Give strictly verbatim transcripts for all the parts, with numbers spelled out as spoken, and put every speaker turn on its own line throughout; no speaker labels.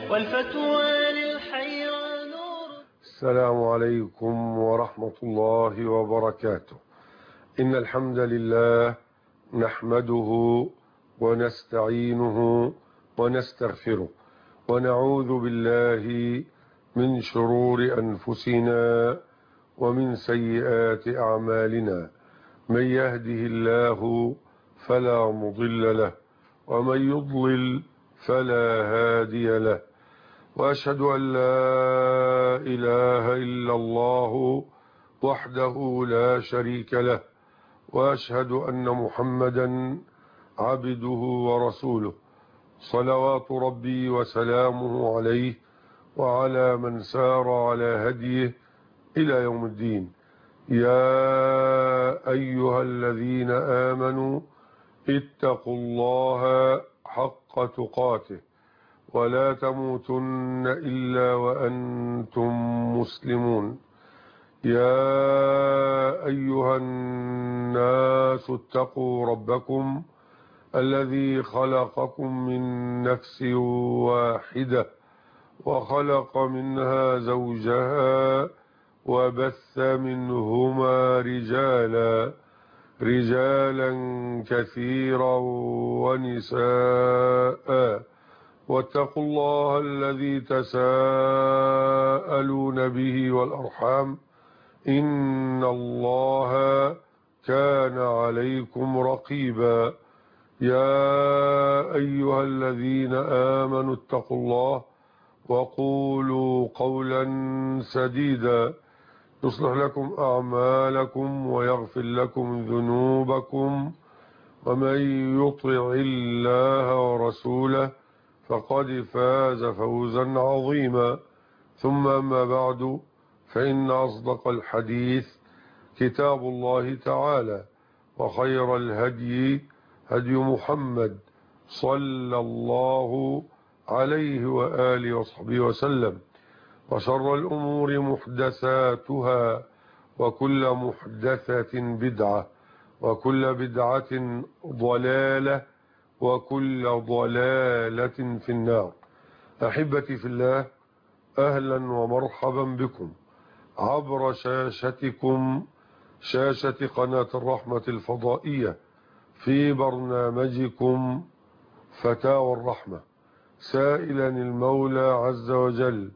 والفتوى للحيران نور.
السلام عليكم ورحمة الله وبركاته. إن الحمد لله نحمده ونستعينه ونستغفره ونعوذ بالله من شرور أنفسنا ومن سيئات أعمالنا. من يهده الله فلا مضل له ومن يضلل فلا هادي له، وأشهد أن لا إله إلا الله وحده لا شريك له، وأشهد أن محمدا عبده ورسوله، صلوات ربي وسلامه عليه وعلى من سار على هديه إلى يوم الدين. يا أيها الذين آمنوا اتقوا الله حق تقاته ولا تموتن إلا وأنتم مسلمون. يا أيها الناس اتقوا ربكم الذي خلقكم من نفس واحدة وخلق منها زوجها وبث منهما رجالا رجالا كثيرا ونساء، واتقوا الله الذي تساءلون به والأرحام إن الله كان عليكم رقيبا. يا أيها الذين آمنوا اتقوا الله وقولوا قولا سديدا يصلح لكم أعمالكم ويغفر لكم ذنوبكم، ومن يطع الله ورسوله فقد فاز فوزا عظيما. ثم أما بعد، فإن أصدق الحديث كتاب الله تعالى، وخير الهدي هدي محمد صلى الله عليه وآله وصحبه وسلم، وشر الأمور محدثاتها، وكل محدثة بدعة، وكل بدعة ضلالة، وكل ضلالة في النار. أحبتي في الله، أهلا ومرحبا بكم عبر شاشتكم، شاشة قناة الرحمة الفضائية، في برنامجكم فتاوى الرحمة، سائلا المولى عز وجل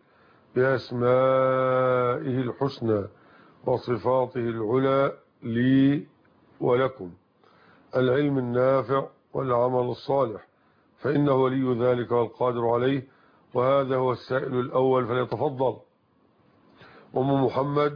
بأسمائه الحسنى وصفاته العلى لي ولكم العلم النافع والعمل الصالح، فإنه ولي ذلك والقادر عليه. وهذا هو السائل الأول، فليتفضل. أم محمد،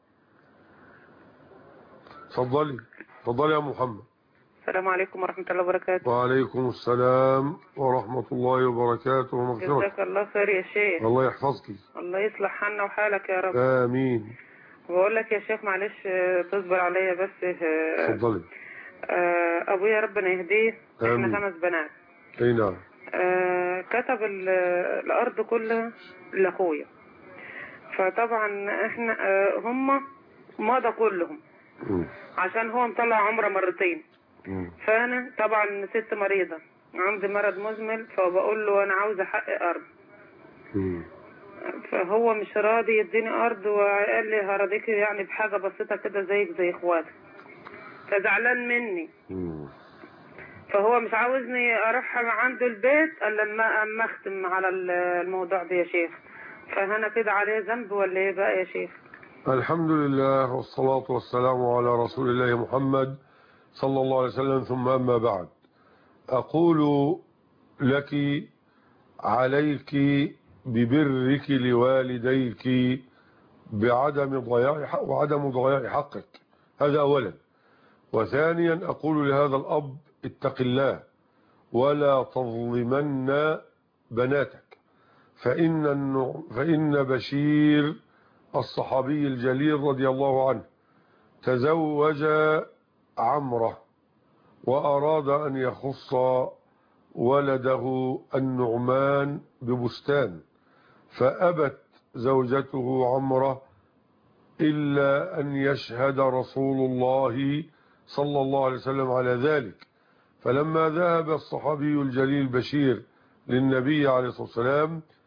تفضلي تفضلي يا محمد.
السلام عليكم ورحمة الله وبركاته.
وعليكم السلام ورحمة الله وبركاته ومغفرته.
جزاك الله خير يا شيخ.
الله يحفظك.
الله يصلح حالنا وحالك يا رب.
آمين.
بقول لك يا شيخ معلش تصبر عليا بس.
تفضلي.
أبويا ربنا يهديه، احنا خمس بنات.
اي نعم.
كتب الأرض كلها لأخويا، فطبعا احنا هم مضى كلهم م. عشان هو مطلع عمره مرتين. م. فأنا طبعا ست مريضة عندي مرض مزمن، فبقول له أنا عاوزة حق أرض. م. فهو مش راضي يديني أرض، وقال لي هرضيك يعني بحاجة بسيطة كده زيك زي إخواتك، فزعلان مني. م. فهو مش عاوزني أروح عنده البيت إلا لما أما أختم على الموضوع ده يا شيخ. فهنا كده عليه ذنب ولا إيه بقى يا شيخ؟
الحمد لله والصلاة والسلام على رسول الله محمد صلى الله عليه وسلم. ثم أما بعد، أقول لك عليك ببرك لوالديك بعدم ضياع حق وعدم ضياع حقك، هذا أولا. وثانيا أقول لهذا الأب اتق الله ولا تظلمن بناتك، فإن, فإن بشير الصحابي الجليل رضي الله عنه تزوج عمره وأراد أن يخص ولده النعمان ببستان، فأبت زوجته عمره إلا أن يشهد رسول الله صلى الله عليه وسلم على ذلك. فلما ذهب الصحابي الجليل بشير للنبي عليه الصلاة والسلام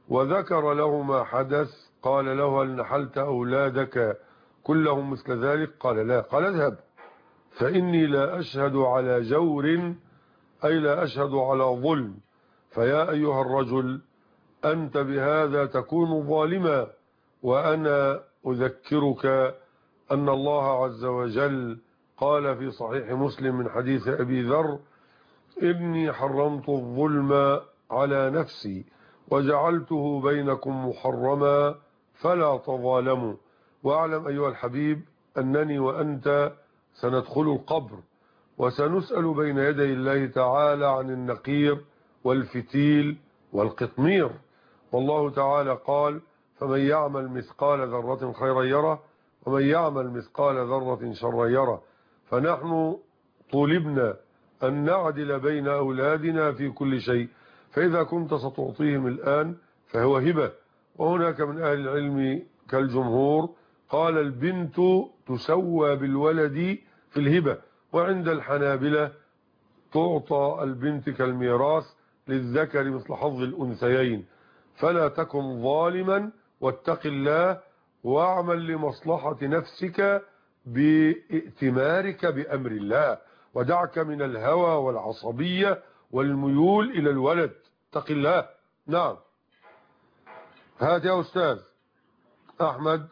وذكر له ما حدث قال له: هل نحلت أولادك كلهم مثل ذلك؟ قال: لا. قال: اذهب فإني لا أشهد على جور، أي لا أشهد على ظلم، فيا أيها الرجل أنت بهذا تكون ظالما، وأنا أذكرك أن الله عز وجل قال في صحيح مسلم من حديث أبي ذر: إني حرمت الظلم على نفسي وجعلته بينكم محرما فلا تظالموا. واعلم أيها الحبيب أنني وأنت سندخل القبر وسنسأل بين يدي الله تعالى عن النقير والفتيل والقطمير، والله تعالى قال: فمن يعمل مثقال ذرة خيرا يره ومن يعمل مثقال ذرة شرا يره. فنحن طلبنا أن نعدل بين أولادنا في كل شيء، فإذا كنت ستعطيهم الآن فهو هبة. وهناك من أهل العلم كالجمهور قال: البنت تسوى بالولد في الهبة، وعند الحنابلة تعطى البنت كالميراث للذكر مثل حظ الأنثيين. فلا تكن ظالما واتق الله واعمل لمصلحة نفسك بائتمارك بأمر الله، ودعك من الهوى والعصبية والميول إلى الولد. اتق الله. نعم. هات يا أستاذ أحمد.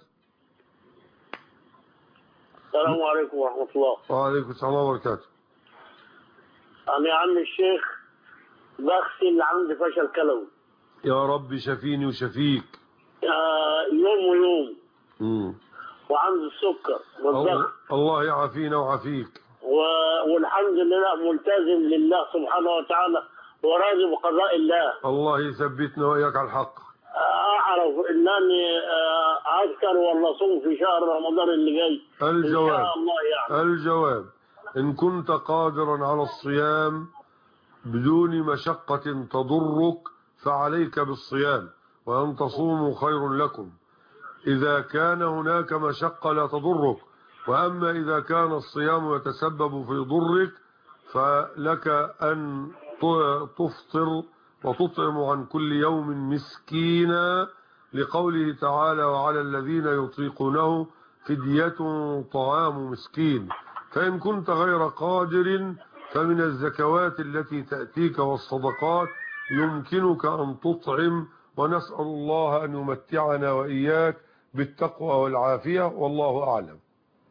السلام عليكم ورحمة الله.
وعليكم السلام وبركاته.
أنا يا عم الشيخ بغسل عندي فشل كلوي.
يا رب شفيني وشفيك.
آه يوم ويوم.
مم.
وعندي السكر والضغط.
الله يعافينا وعافيك.
و... والحمد لله ملتزم لله سبحانه وتعالى وراضي بقضاء الله.
الله يثبتنا وإياك على الحق.
أعرف أنني أذكر ولا صوم في شهر رمضان اللي جاي.
الجواب
إن شاء الله يعني.
الجواب إن كنت قادرا على الصيام بدون مشقة تضرك فعليك بالصيام، وأن تصوموا خير لكم إذا كان هناك مشقة لا تضرك. وأما إذا كان الصيام يتسبب في ضرك فلك أن تفطر وتطعم عن كل يوم مسكينا، لقوله تعالى: وعلى الذين يطيقونه فدية طعام مسكين. فإن كنت غير قادر فمن الزكوات التي تأتيك والصدقات يمكنك أن تطعم، ونسأل الله أن يمتعنا وإياك بالتقوى والعافية، والله أعلم.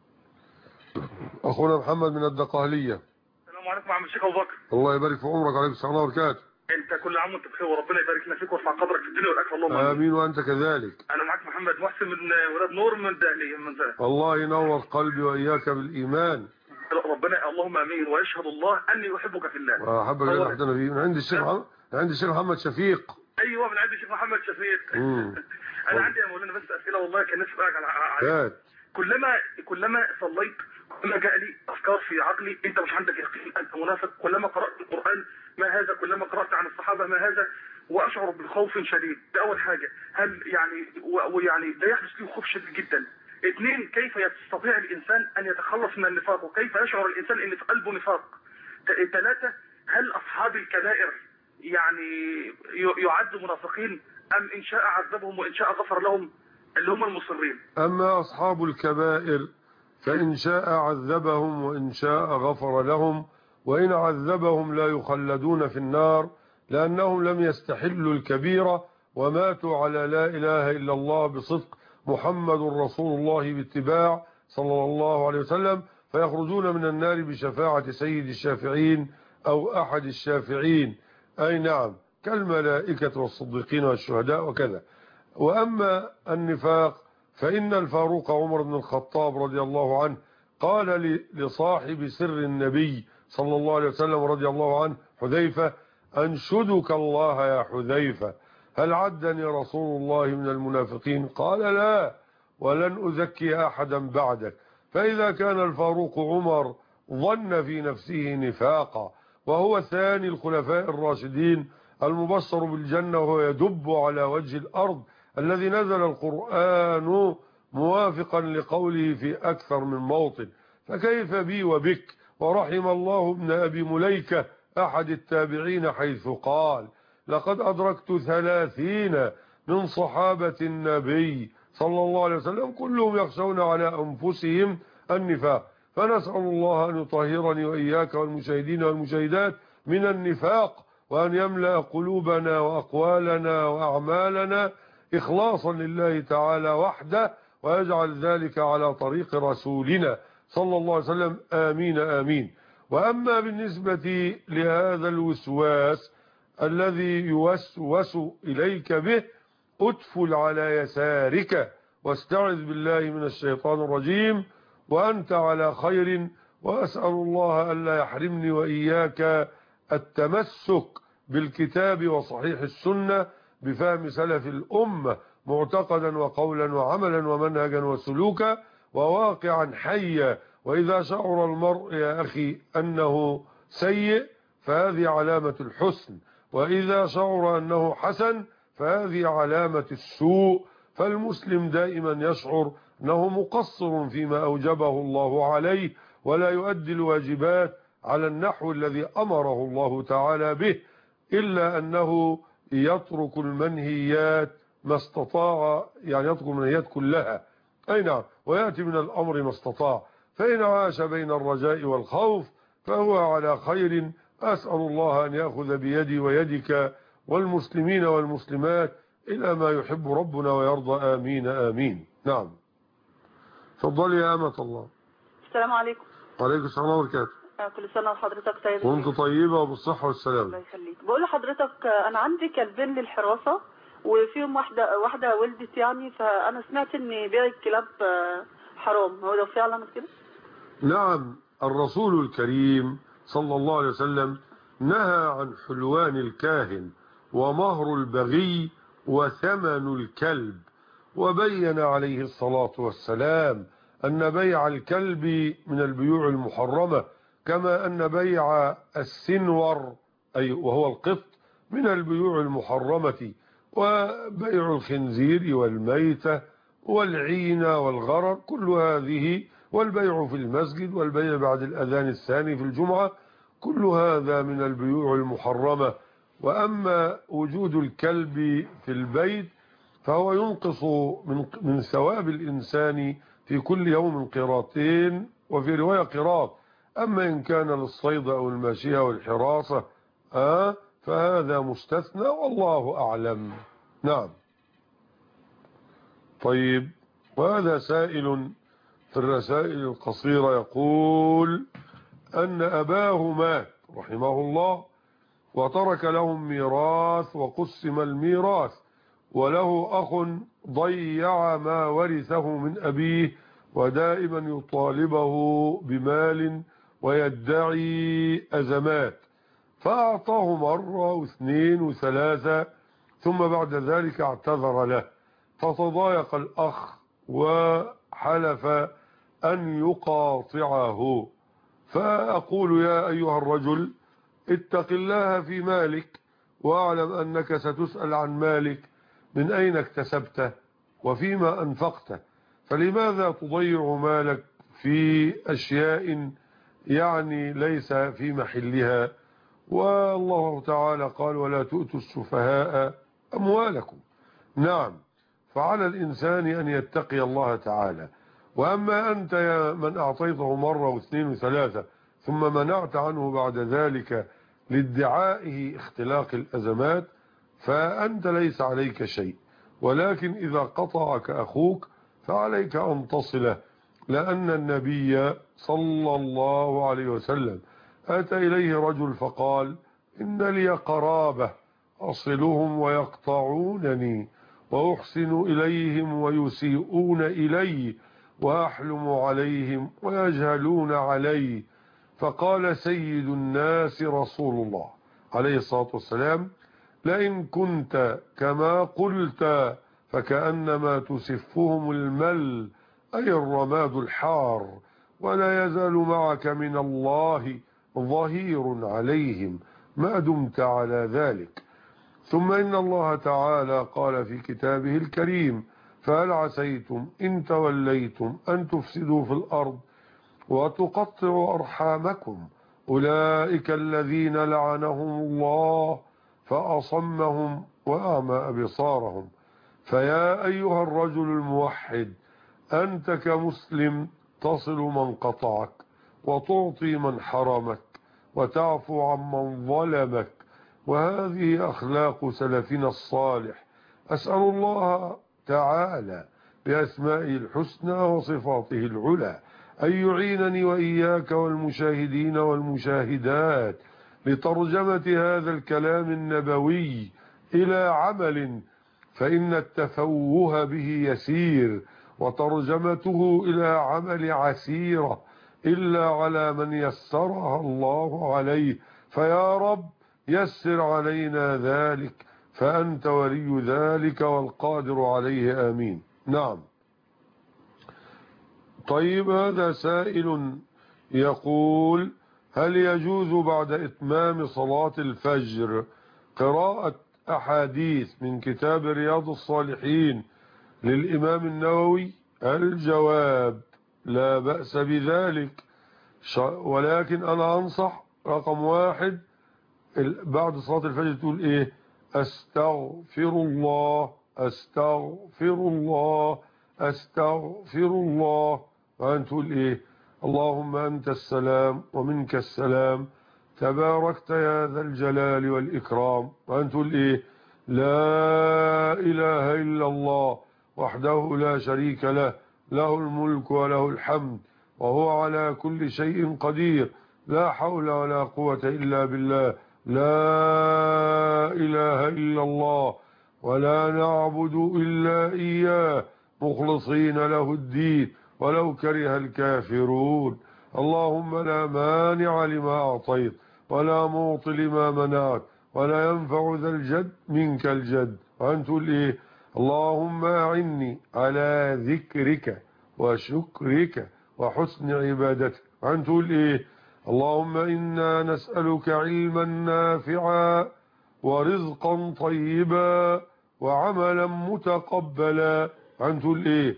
أخونا محمد من الدقهلية.
السلام عليكم يا عم الشيخ أبو بكر.
الله يبارك في عمرك. عليكم السلام وبركاته.
انت كل عام وانت بخير وربنا يبارك لنا فيك ويرفع قدرك في الدنيا والاخره اللهم
امين. امين وانت كذلك.
انا معاك محمد محسن من ولاد نور من الدهليه من زمان.
الله ينور قلبي واياك بالايمان.
ربنا اللهم امين. ويشهد الله اني احبك في الله.
واحبك الذي احببتنا فيه. من عند الشيخ محمد من عند الشيخ محمد شفيق.
ايوه من عند الشيخ محمد شفيق. انا عندي يا مولانا بس اسئله والله كان نفسي اسالك على كلما كلما صليت كلما جاء لي افكار في عقلي: انت مش عندك يقين، انت منافق. كلما قرات القران: ما هذا. كلما قرات عن الصحابه: ما هذا. واشعر بخوف شديد. ده اول حاجه. هل يعني ويعني ده يحدث لي خوف شديد جدا. اثنين: كيف يستطيع الانسان ان يتخلص من النفاق، وكيف يشعر الانسان ان في قلبه نفاق. ثلاثه: هل اصحاب الكبائر يعني يعدوا منافقين، ام ان شاء عذبهم وان شاء غفر لهم اللي هم المصرين؟
اما اصحاب الكبائر فإن شاء عذبهم وإن شاء غفر لهم، وإن عذبهم لا يخلدون في النار، لأنهم لم يستحلوا الكبيرة وماتوا على لا إله إلا الله بصدق محمد رسول الله باتباع صلى الله عليه وسلم، فيخرجون من النار بشفاعة سيد الشافعين أو أحد الشافعين، أي نعم، كالملائكة والصديقين والشهداء وكذا. وأما النفاق فإن الفاروق عمر بن الخطاب رضي الله عنه قال لصاحب سر النبي صلى الله عليه وسلم رضي الله عنه حذيفة: أنشدك الله يا حذيفة، هل عدني رسول الله من المنافقين؟ قال: لا، ولن أزكي أحدا بعدك. فإذا كان الفاروق عمر ظن في نفسه نفاقا وهو ثاني الخلفاء الراشدين المبشر بالجنة وهو يدب على وجه الأرض الذي نزل القرآن موافقا لقوله في أكثر من موطن، فكيف بي وبك؟ ورحم الله ابن أبي مليكة أحد التابعين حيث قال: لقد أدركت ثلاثين من صحابة النبي صلى الله عليه وسلم كلهم يخشون على أنفسهم النفاق. فنسأل الله أن يطهرني وإياك والمشاهدين والمشاهدات من النفاق، وأن يملأ قلوبنا وأقوالنا وأعمالنا إخلاصا لله تعالى وحده، ويجعل ذلك على طريق رسولنا صلى الله عليه وسلم. آمين آمين. وأما بالنسبة لهذا الوسواس الذي يوسوس إليك به، أدفل على يسارك واستعذ بالله من الشيطان الرجيم، وأنت على خير، وأسأل الله ألا يحرمني وإياك التمسك بالكتاب وصحيح السنة بفهم سلف الأمة معتقدا وقولا وعملا ومنهجا وسلوكا وواقعا حيا. وإذا شعر المرء يا أخي أنه سيء فهذه علامة الحسن، وإذا شعر أنه حسن فهذه علامة السوء. فالمسلم دائما يشعر أنه مقصر فيما أوجبه الله عليه، ولا يؤدي الواجبات على النحو الذي أمره الله تعالى به، إلا أنه يترك المنهيات ما استطاع، يعني يترك المنهيات كلها، أي نعم، ويأتي من الأمر ما استطاع. فإن عاش بين الرجاء والخوف فهو على خير. أسأل الله أن يأخذ بيدي ويدك والمسلمين والمسلمات إلى ما يحب ربنا ويرضى. آمين آمين. نعم، تفضلي يا أمة الله.
السلام عليكم.
وعليكم السلام وبركاته.
كل سنة وحضرتك طيب.
وانت طيبة وبالصحة والسلامة.
الله يخليك. بقول لحضرتك أنا عندي كلبين للحراسة، وفيهم واحدة واحدة ولدت يعني، فأنا سمعت إن بيع الكلاب حرام، هو ده فعلا كده؟
نعم، الرسول الكريم صلى الله عليه وسلم نهى عن حلوان الكاهن ومهر البغي وثمن الكلب، وبين عليه الصلاة والسلام أن بيع الكلب من البيوع المحرمة، كما أن بيع السنور أي وهو القط من البيوع المحرمة، وبيع الخنزير والميتة والعينة والغرر كل هذه، والبيع في المسجد والبيع بعد الأذان الثاني في الجمعة، كل هذا من البيوع المحرمة. وأما وجود الكلب في البيت فهو ينقص من من ثواب الإنسان في كل يوم قيراطين، وفي رواية قيراط. أما إن كان للصيد أو الماشية والحراسة آه فهذا مستثنى والله أعلم. نعم. طيب، وهذا سائل في الرسائل القصيرة يقول أن أباه مات رحمه الله وترك لهم ميراث وقسم الميراث، وله أخ ضيع ما ورثه من أبيه ودائما يطالبه بمال ويدعي أزمات، فأعطاه مرة واثنين وثلاثة ثم بعد ذلك اعتذر له، فتضايق الأخ وحلف أن يقاطعه. فأقول يا أيها الرجل اتق الله في مالك، واعلم أنك ستسأل عن مالك من أين اكتسبته وفيما أنفقته، فلماذا تضيع مالك في أشياء يعني ليس في محلها؟ والله تعالى قال ولا تؤتوا السفهاء أموالكم. نعم، فعلى الإنسان أن يتقي الله تعالى. وأما أنت يا من أعطيته مرة واثنين وثلاثة ثم منعت عنه بعد ذلك لادعائه اختلاق الأزمات، فأنت ليس عليك شيء، ولكن إذا قطعك أخوك فعليك أن تصله، لأن النبي صلى الله عليه وسلم أتى إليه رجل فقال إن لي قرابة أصلهم ويقطعونني وأحسن إليهم ويسيئون إلي وأحلم عليهم ويجهلون علي. فقال سيد الناس رسول الله عليه الصلاة والسلام لئن كنت كما قلت فكأنما تسفهم المل أي الرماد الحار، ولا يزال معك من الله ظهير عليهم ما دمت على ذلك. ثم إن الله تعالى قال في كتابه الكريم فهل عسيتم إن توليتم أن تفسدوا في الأرض وتقطعوا أرحامكم أولئك الذين لعنهم الله فأصمهم وأعمى أبصارهم. فيا أيها الرجل الموحد أنت كمسلم تصل من قطعك وتعطي من حرمك وتعفو عمن ظلمك، وهذه أخلاق سلفنا الصالح. أسأل الله تعالى بأسمائه الحسنى وصفاته العلى أن يعينني وإياك والمشاهدين والمشاهدات لترجمة هذا الكلام النبوي إلى عمل، فإن التفوه به يسير وترجمته إلى عمل عسيرة إلا على من يسرها الله عليه. فيا رب يسر علينا ذلك، فأنت ولي ذلك والقادر عليه، آمين. نعم. طيب، هذا سائل يقول: هل يجوز بعد إتمام صلاة الفجر قراءة أحاديث من كتاب رياض الصالحين للإمام النووي؟ الجواب: لا بأس بذلك، ولكن أنا أنصح رقم واحد بعد صلاة الفجر تقول إيه؟ أستغفر الله أستغفر الله أستغفر الله، وأن تقول إيه؟ اللهم أنت السلام ومنك السلام تباركت يا ذا الجلال والإكرام، وأن تقول إيه؟ لا إله إلا الله وحده لا شريك له له الملك وله الحمد وهو على كل شيء قدير لا حول ولا قوة إلا بالله لا إله إلا الله ولا نعبد إلا إياه مخلصين له الدين ولو كره الكافرون. اللهم لا مانع لما أعطيت ولا معطي لما منعت ولا ينفع ذا الجد منك الجد. وأن تقول إيه؟ اللهم أعني على ذكرك وشكرك وحسن عبادتك. وأن تقول إيه؟ اللهم إنا نسألك علما نافعا ورزقا طيبا وعملا متقبلا. وأن تقول إيه؟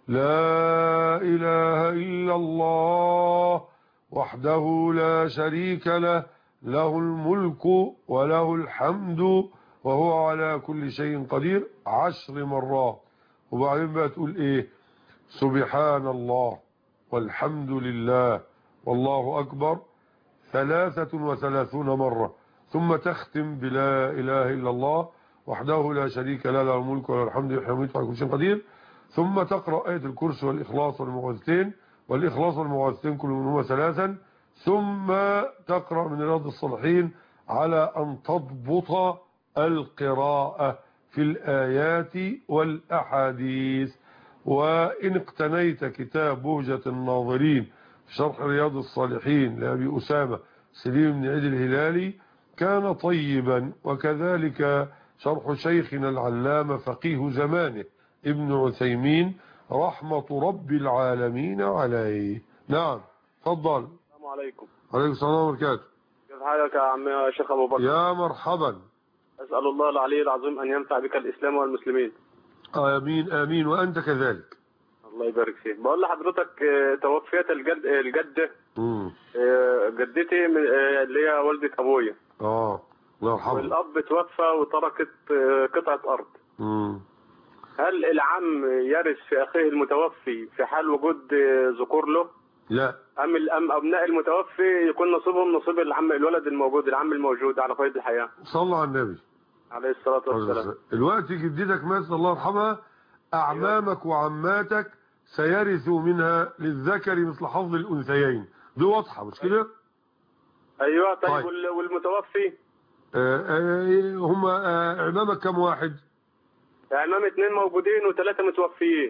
لا إله إلا الله وحده لا شريك له له الملك وله الحمد وهو على كل شيء قدير عشر مرات. وبعدين بقى تقول إيه؟ سبحان الله والحمد لله والله أكبر ثلاثة وثلاثون مرة، ثم تختم بلا إله إلا الله وحده لا شريك له له الملك وله الحمد يحيي على كل شيء قدير، ثم تقرأ آية الكرسي والإخلاص والمعوذتين، والإخلاص والمعوذتين كل منهما ثلاثا، ثم تقرأ من رياض الصالحين على أن تضبط القراءة في الآيات والأحاديث. وإن اقتنيت كتاب بهجة الناظرين في شرح رياض الصالحين لأبي أسامة سليم بن عيد الهلالي كان طيبا، وكذلك شرح شيخنا العلامة فقيه زمانه ابن عثيمين رحمة رب العالمين عليه. نعم، تفضل.
السلام عليكم.
عليكم السلام وبركاته.
كيف حالك يا عم يا شيخ أبو بكر؟
يا مرحبا.
أسأل الله العلي العظيم أن ينفع بك الإسلام والمسلمين.
آمين آمين، وأنت كذلك.
الله يبارك فيك. بقول لحضرتك توفيت الجد الجدة
امم
جدتي اللي هي والدة أبويا.
اه الله يرحمه.
والأب توفى وتركت قطعة أرض.
امم
هل العم يرث في أخيه المتوفي في حال وجود ذكور له؟
لا.
أم الأم أبناء المتوفي يكون نصيبهم نصيب العم الولد الموجود العم الموجود على قيد الحياة؟
صلى على النبي
عليه الصلاة والسلام.
الوقت جدتك مات الله يرحمها، أعمامك وعماتك سيرثوا منها للذكر مثل حظ الأنثيين، دي واضحة مش كده؟
أيوة. طيب,
طيب.
والمتوفي؟
آه آه هم آه أعمامك كم واحد؟
أعمام اثنين موجودين وثلاثة متوفيين.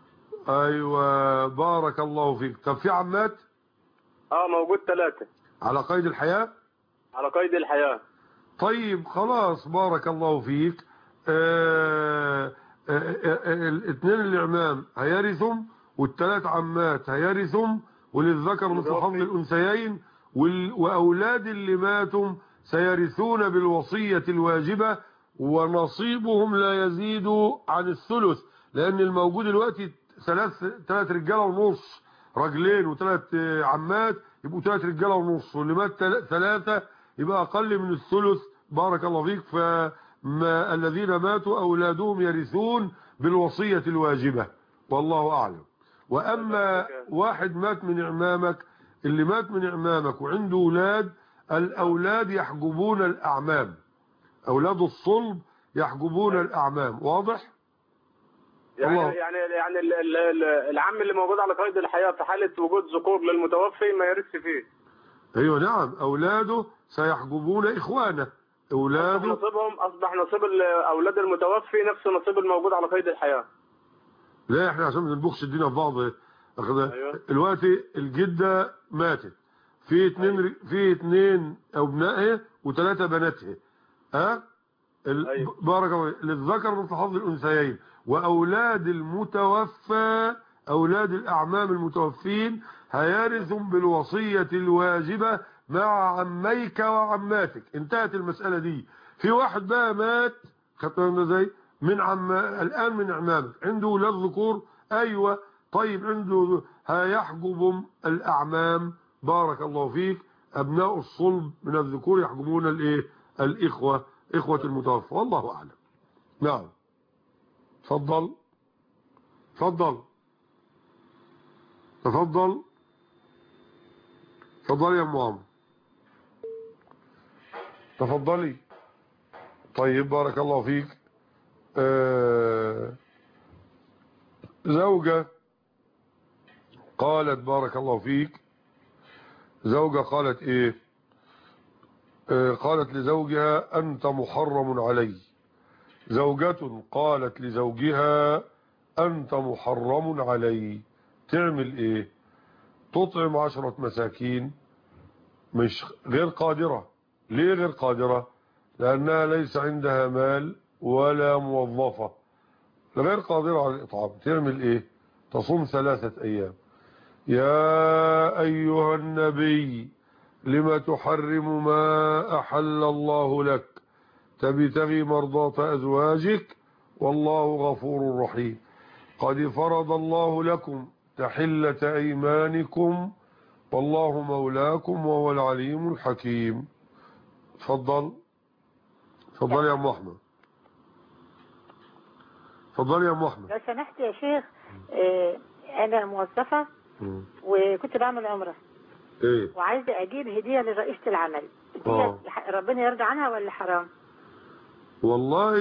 أيوة بارك الله فيك. طب في عمات؟
اه موجود ثلاثة
على قيد الحياة؟
على قيد الحياة.
طيب خلاص بارك الله فيك. آه آه آه الاثنين الإعمام هيرثم والثلاث عمات هيرثم وللذكر مثل حظ الأنثيين، وأولاد اللي ماتوا سيرثون بالوصية الواجبة ونصيبهم لا يزيد عن الثلث، لأن الموجود دلوقتي ثلاث ثلاث رجاله ونص، رجلين وثلاث عمات يبقوا ثلاث رجاله ونص، واللي مات ثلاثة يبقى أقل من الثلث. بارك الله فيك. فما الذين ماتوا أولادهم يرثون بالوصية الواجبة، والله أعلم. وأما واحد مات من إعمامك، اللي مات من إعمامك وعنده أولاد، الأولاد يحجبون الأعمام، أولاد الصلب يحجبون الأعمام. واضح؟
يعني
الله.
يعني يعني ال- ال- ال- العم اللي موجود على قيد الحياة في حالة وجود ذكور للمتوفي ما يرثش فيه.
أيوة نعم، أولاده سيحجبون إخوانه،
أصبح
أولاده.
نصيبهم أصبح نصيب ال- أولاد المتوفي نفس نصيب الموجود على قيد الحياة.
لا احنا عشان ما نبخش الدنيا في بعض.
أيوة.
دلوقتي الجدة ماتت، في اتنين أيوة. في اتنين أبنائها وثلاثة بناتها. ها ال...
أيوة.
بارك الله للذكر مثل حظ الأنثيين. وأولاد المتوفى، أولاد الأعمام المتوفين هيرثون بالوصية الواجبة مع عميك وعماتك. انتهت المسألة دي. في واحد بقى مات، خدتوا ازاي؟ من عم الآن من أعمامك، عنده أولاد ذكور. أيوة طيب، عنده هيحجب الأعمام، بارك الله فيك، أبناء الصلب من الذكور يحجبون الإيه؟ الإخوة، إخوة المتوفى، والله أعلم. نعم تفضل تفضل تفضل تفضل يا أم عمرو، تفضلي. طيب بارك الله فيك. آه زوجة قالت بارك الله فيك، زوجة قالت ايه؟ آه قالت لزوجها انت محرم علي. زوجة قالت لزوجها انت محرم علي، تعمل ايه؟ تطعم عشرة مساكين، مش غير قادرة. ليه غير قادرة؟ لانها ليس عندها مال ولا موظفة، غير قادرة على الإطعام. تعمل إيه؟ تصوم ثلاثة أيام. يا أيها النبي لما تحرم ما أحل الله لك تبتغي مرضاة أزواجك والله غفور رحيم. قد فرض الله لكم تحلة أيمانكم والله مولاكم وهو العليم الحكيم. تفضل تفضل يا أم أحمد، تفضل يا أم أحمد.
لو سمحت يا شيخ، اه انا موظفه
م.
وكنت بعمل عمره
ايه
وعايزه اجيب هديه لرئيسه العمل.
آه.
ربنا يرضى عنها ولا حرام؟
والله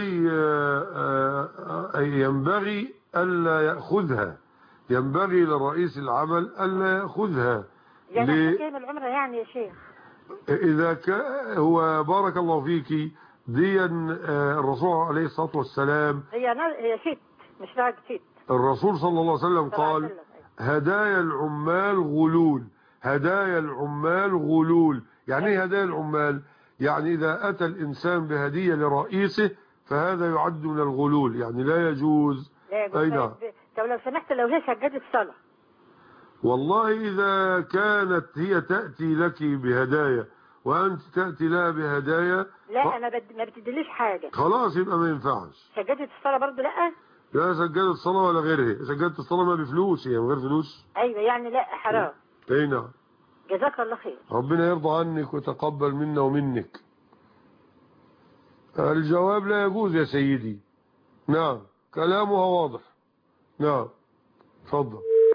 ينبغي ألا يأخذها، ينبغي لرئيس العمل ألا يأخذها.
يعني
ل...
كيف العمره يعني يا شيخ؟
إذا كان هو بارك الله فيك دي الرسول عليه الصلاة والسلام،
هي هي ست مش راجل ست.
الرسول صلى الله عليه وسلم قال هدايا العمال غلول، هدايا العمال غلول. يعني ايه هدايا العمال؟ يعني إذا أتى الإنسان بهدية لرئيسه فهذا يعد من الغلول، يعني لا يجوز.
لا يجوز. طب لو سمحت، لو هي سجادة صلاة،
والله إذا كانت هي تأتي لك بهدايا وأنت تأتي لها بهدايا،
لا
ف...
أنا بد... ما بتديليش حاجة،
خلاص يبقى ما ينفعش.
سجادة الصلاة برضو لا.
لا سجادة الصلاة ولا غيرها، سجادة الصلاة ما بفلوس، هي من غير فلوس.
أيوة يعني لا حرام.
اي نعم.
جزاك الله خير.
ربنا يرضى عنك وتقبل منا ومنك. الجواب لا يجوز يا سيدي. نعم كلامها واضح. نعم تفضل.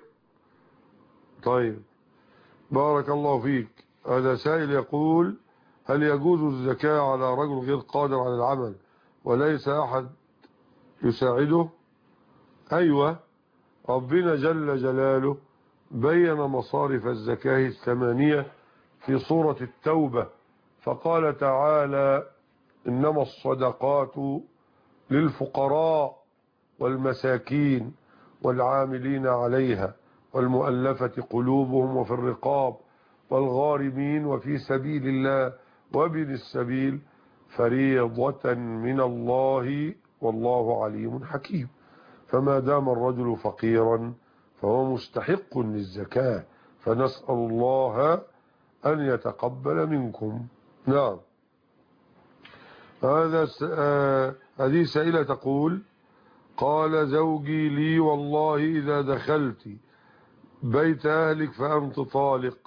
طيب بارك الله فيك. هذا سائل يقول هل يجوز الزكاة على رجل غير قادر على العمل وليس أحد يساعده؟ أيوة، ربنا جل جلاله بين مصارف الزكاة الثمانية في سورة التوبة، فقال تعالى إنما الصدقات للفقراء والمساكين والعاملين عليها والمؤلفة قلوبهم وفي الرقاب والغارمين وفي سبيل الله وابن السبيل فريضة من الله والله عليم حكيم. فما دام الرجل فقيرا فهو مستحق للزكاة، فنسأل الله أن يتقبل منكم. نعم. هذا آه هذه سائلة تقول قال زوجي لي والله إذا دخلت بيت أهلك فأنت طالق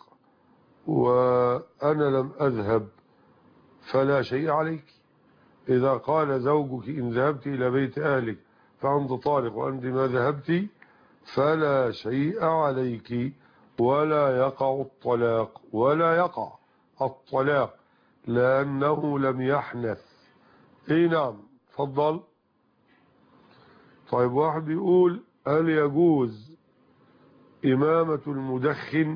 وأنا لم أذهب فلا شيء عليك. إذا قال زوجك إن ذهبت إلى بيت أهلك فأنت طالق، وأنت ما ذهبت فلا شيء عليك، ولا يقع الطلاق، ولا يقع الطلاق لأنه لم يحنث. اي نعم. تفضل. طيب واحد بيقول هل يجوز إمامة المدخن؟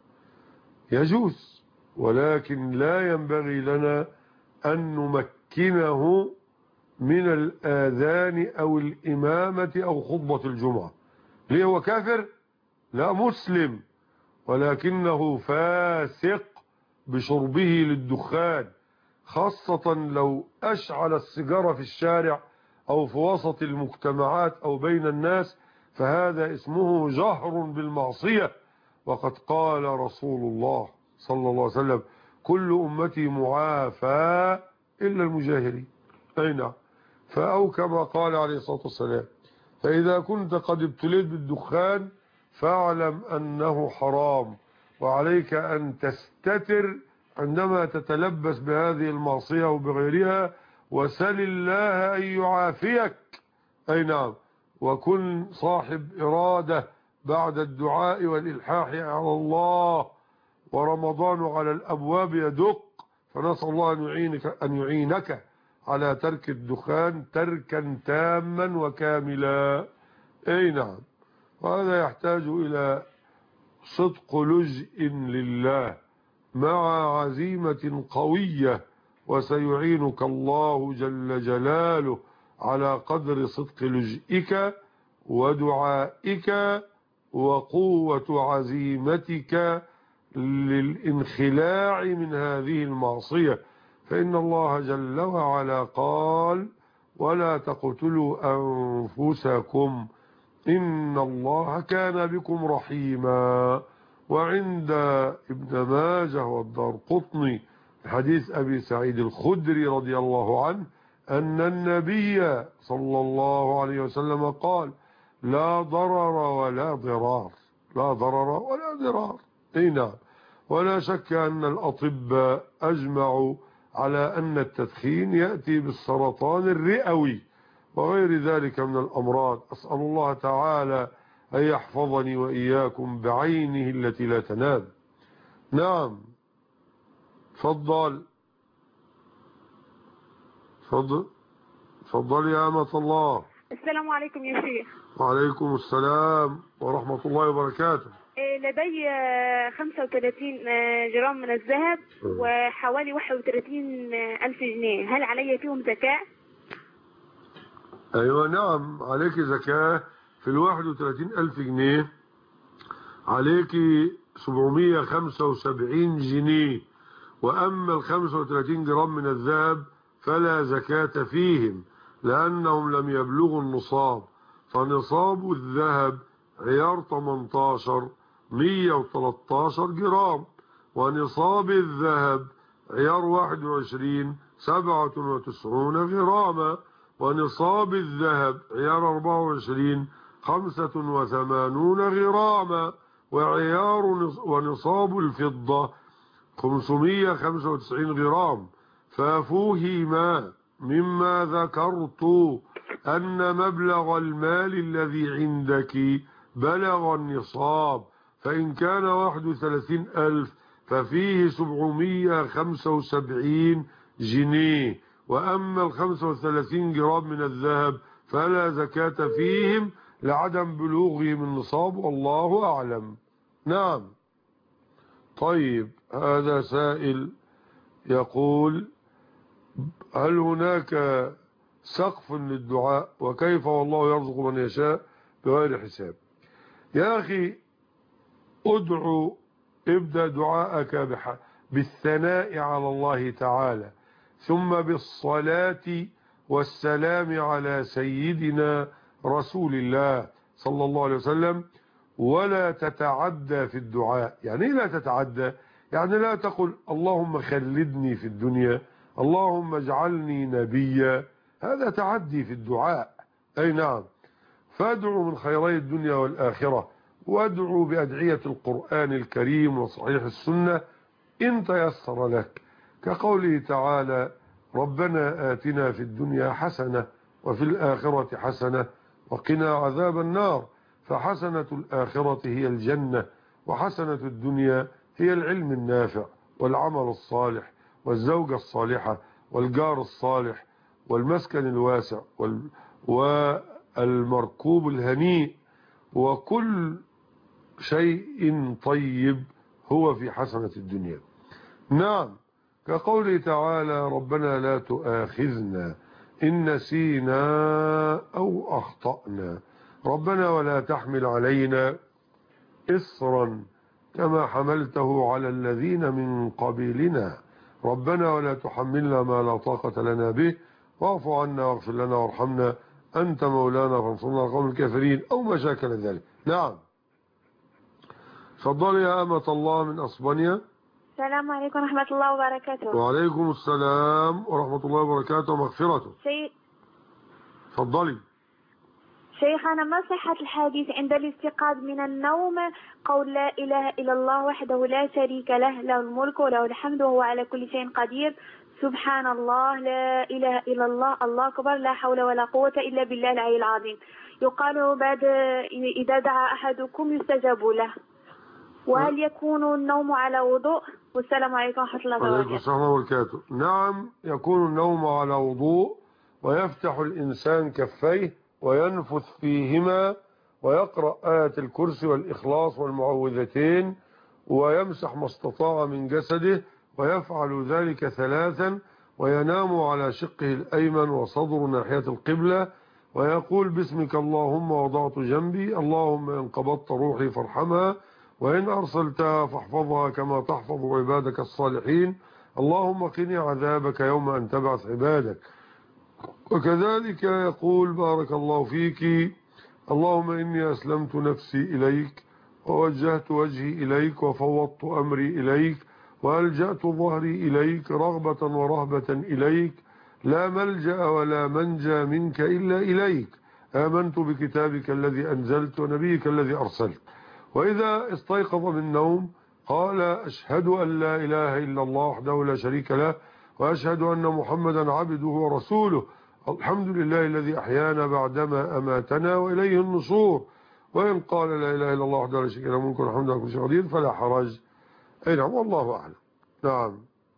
يجوز، ولكن لا ينبغي لنا أن نمكنه من الآذان أو الإمامة أو خطبة الجمعة. ليه؟ هو كافر؟ لا، مسلم، ولكنه فاسق بشربه للدخان، خاصة لو أشعل السيجارة في الشارع أو في وسط المجتمعات أو بين الناس، فهذا اسمه جهر بالمعصية. وقد قال رسول الله صلى الله عليه وسلم كل أمتي معافى إلا المجاهرين. أي نعم. فأو كما قال عليه الصلاة والسلام فإذا كنت قد ابتليت بالدخان فاعلم أنه حرام، وعليك أن تستتر عندما تتلبس بهذه المعصية وبغيرها، وسل الله أن يعافيك. أي نعم. وكن صاحب إرادة بعد الدعاء والإلحاح على الله، ورمضان على الأبواب يدق، فنسأل الله أن يعينك, أن يعينك على ترك الدخان تركا تاما وكاملا. أي نعم. وهذا يحتاج إلى صدق لجئ لله مع عزيمة قوية، وسيعينك الله جل جلاله على قدر صدق لجئك ودعائك وقوة عزيمتك للانخلاع من هذه المعصية. فإن الله جل وعلا قال ولا تقتلوا أنفسكم إن الله كان بكم رحيما. وعند ابن ماجه والدارقطني حديث أبي سعيد الخدري رضي الله عنه أن النبي صلى الله عليه وسلم قال لا ضرر ولا ضرار، لا ضرر ولا ضرار. اي نعم. ولا شك أن الأطباء أجمعوا على أن التدخين يأتي بالسرطان الرئوي وغير ذلك من الأمراض. أسأل الله تعالى أن يحفظني وإياكم بعينه التي لا تنام. نعم. تفضل تفضل تفضل يا أمة الله.
السلام عليكم يا شيخ.
وعليكم السلام ورحمة الله وبركاته.
لدي خمسة وثلاثين جرام من الذهب وحوالي واحد وثلاثين ألف جنيه، هل علي فيهم زكاة؟
أيوة نعم، عليك زكاة في الواحد وثلاثين ألف جنيه، عليك سبعمية وخمسة وسبعين جنيه. وأما الخمسة وثلاثين جرام من الذهب فلا زكاة فيهم لأنهم لم يبلغوا النصاب، فنصاب الذهب عيار ثمانية عشر مية وثلاثة عشر جرام، ونصاب الذهب عيار واحد وعشرين سبعة وتسعين غراما، ونصاب الذهب عيار أربعة وعشرين خمسة وثمانين غراما، وعيار ونصاب الفضة خمسمية وخمسة وتسعين غرام. ففهم مما ذكرت أن مبلغ المال الذي عندك بلغ النصاب، فإن كان واحد وثلاثين ألف ففيه سبعمية وخمسة وسبعين جنيه. وأما الخمسة وثلاثين جرام من الذهب فلا زكاة فيهم لعدم بلوغهم النصاب، والله أعلم. نعم. طيب، هذا سائل يقول هل هناك سقف للدعاء وكيف والله يرزق من يشاء بغير حساب؟ يا أخي ادعو، ابدأ دعاءك بالثناء على الله تعالى، ثم بالصلاة والسلام على سيدنا رسول الله صلى الله عليه وسلم، ولا تتعدى في الدعاء. يعني لا تتعدى، يعني لا تقل اللهم خلدني في الدنيا، اللهم اجعلني نبيا، هذا تعدي في الدعاء. أي نعم. فادعوا من خيري الدنيا والآخرة، وادعوا بأدعية القرآن الكريم وصحيح السنة إن تيسر لك، كقوله تعالى ربنا آتنا في الدنيا حسنة وفي الآخرة حسنة وقنا عذاب النار. فحسنة الآخرة هي الجنة، وحسنة الدنيا هي العلم النافع والعمل الصالح والزوجة الصالحة والجار الصالح والمسكن الواسع والمركوب الهنيء، وكل شيء طيب هو في حسنة الدنيا. نعم، كقوله تعالى ربنا لا تؤاخذنا إن نسينا أو أخطأنا، ربنا ولا تحمل علينا إصرا كما حملته على الذين من قبلنا، ربنا ولا تحملنا ما لا طاقة لنا به، واعف عنا واغفر لنا وارحمنا أنت مولانا فانصرنا على القوم الكافرين، أو ما شاكل ذلك. نعم، تفضلي يا أمة الله من أسبانيا.
السلام عليكم ورحمة الله وبركاته.
وعليكم السلام ورحمة الله وبركاته ومغفرته.
شيء
تفضلي.
شيخنا، ما صحة الحديث عند الاستيقاظ من النوم قول لا إله إلا الله وحده لا شريك له له الملك وله الحمد وهو على كل شيء قدير، سبحان الله، لا إله إلا الله، الله أكبر، لا حول ولا قوة إلا بالله العلي العظيم. يقال بعد إذا دعا أحدكم يستجاب له. وهل يكون النوم على وضوء؟ والسلام عليكم ورحمة الله وبركاته.
وعليكم السلام وبركاته. نعم، يكون النوم على وضوء، ويفتح الإنسان كفيه وينفث فيهما ويقرأ آية الكرسي والإخلاص والمعوذتين ويمسح ما استطاع من جسده، ويفعل ذلك ثلاثا، وينام على شقه الأيمن وصدر ناحية القبلة، ويقول باسمك اللهم وضعت جنبي، اللهم إن قبضت روحي فارحمها، وإن أرسلتها فاحفظها كما تحفظ عبادك الصالحين، اللهم قني عذابك يوم أن تبعث عبادك. وكذلك يقول بارك الله فيك اللهم إني أسلمت نفسي إليك ووجهت وجهي إليك وفوضت أمري إليك وألجأت ظهري إليك رغبة ورهبة إليك، لا ملجأ ولا منجى منك إلا إليك، آمنت بكتابك الذي أنزلت ونبيك الذي أرسلت. وإذا استيقظ من النوم قال أشهد أن لا إله إلا الله وحده لا شريك له، وأشهد أن محمدا عبده ورسوله، الحمد لله الذي أحيانا بعدما أماتنا وإليه النشور. وإن قال لا إله إلا الله وحده لا شريك له الملك والحمد لله كل شيء قدير فلا حرج. أي نعم، والله أعلم. نعم.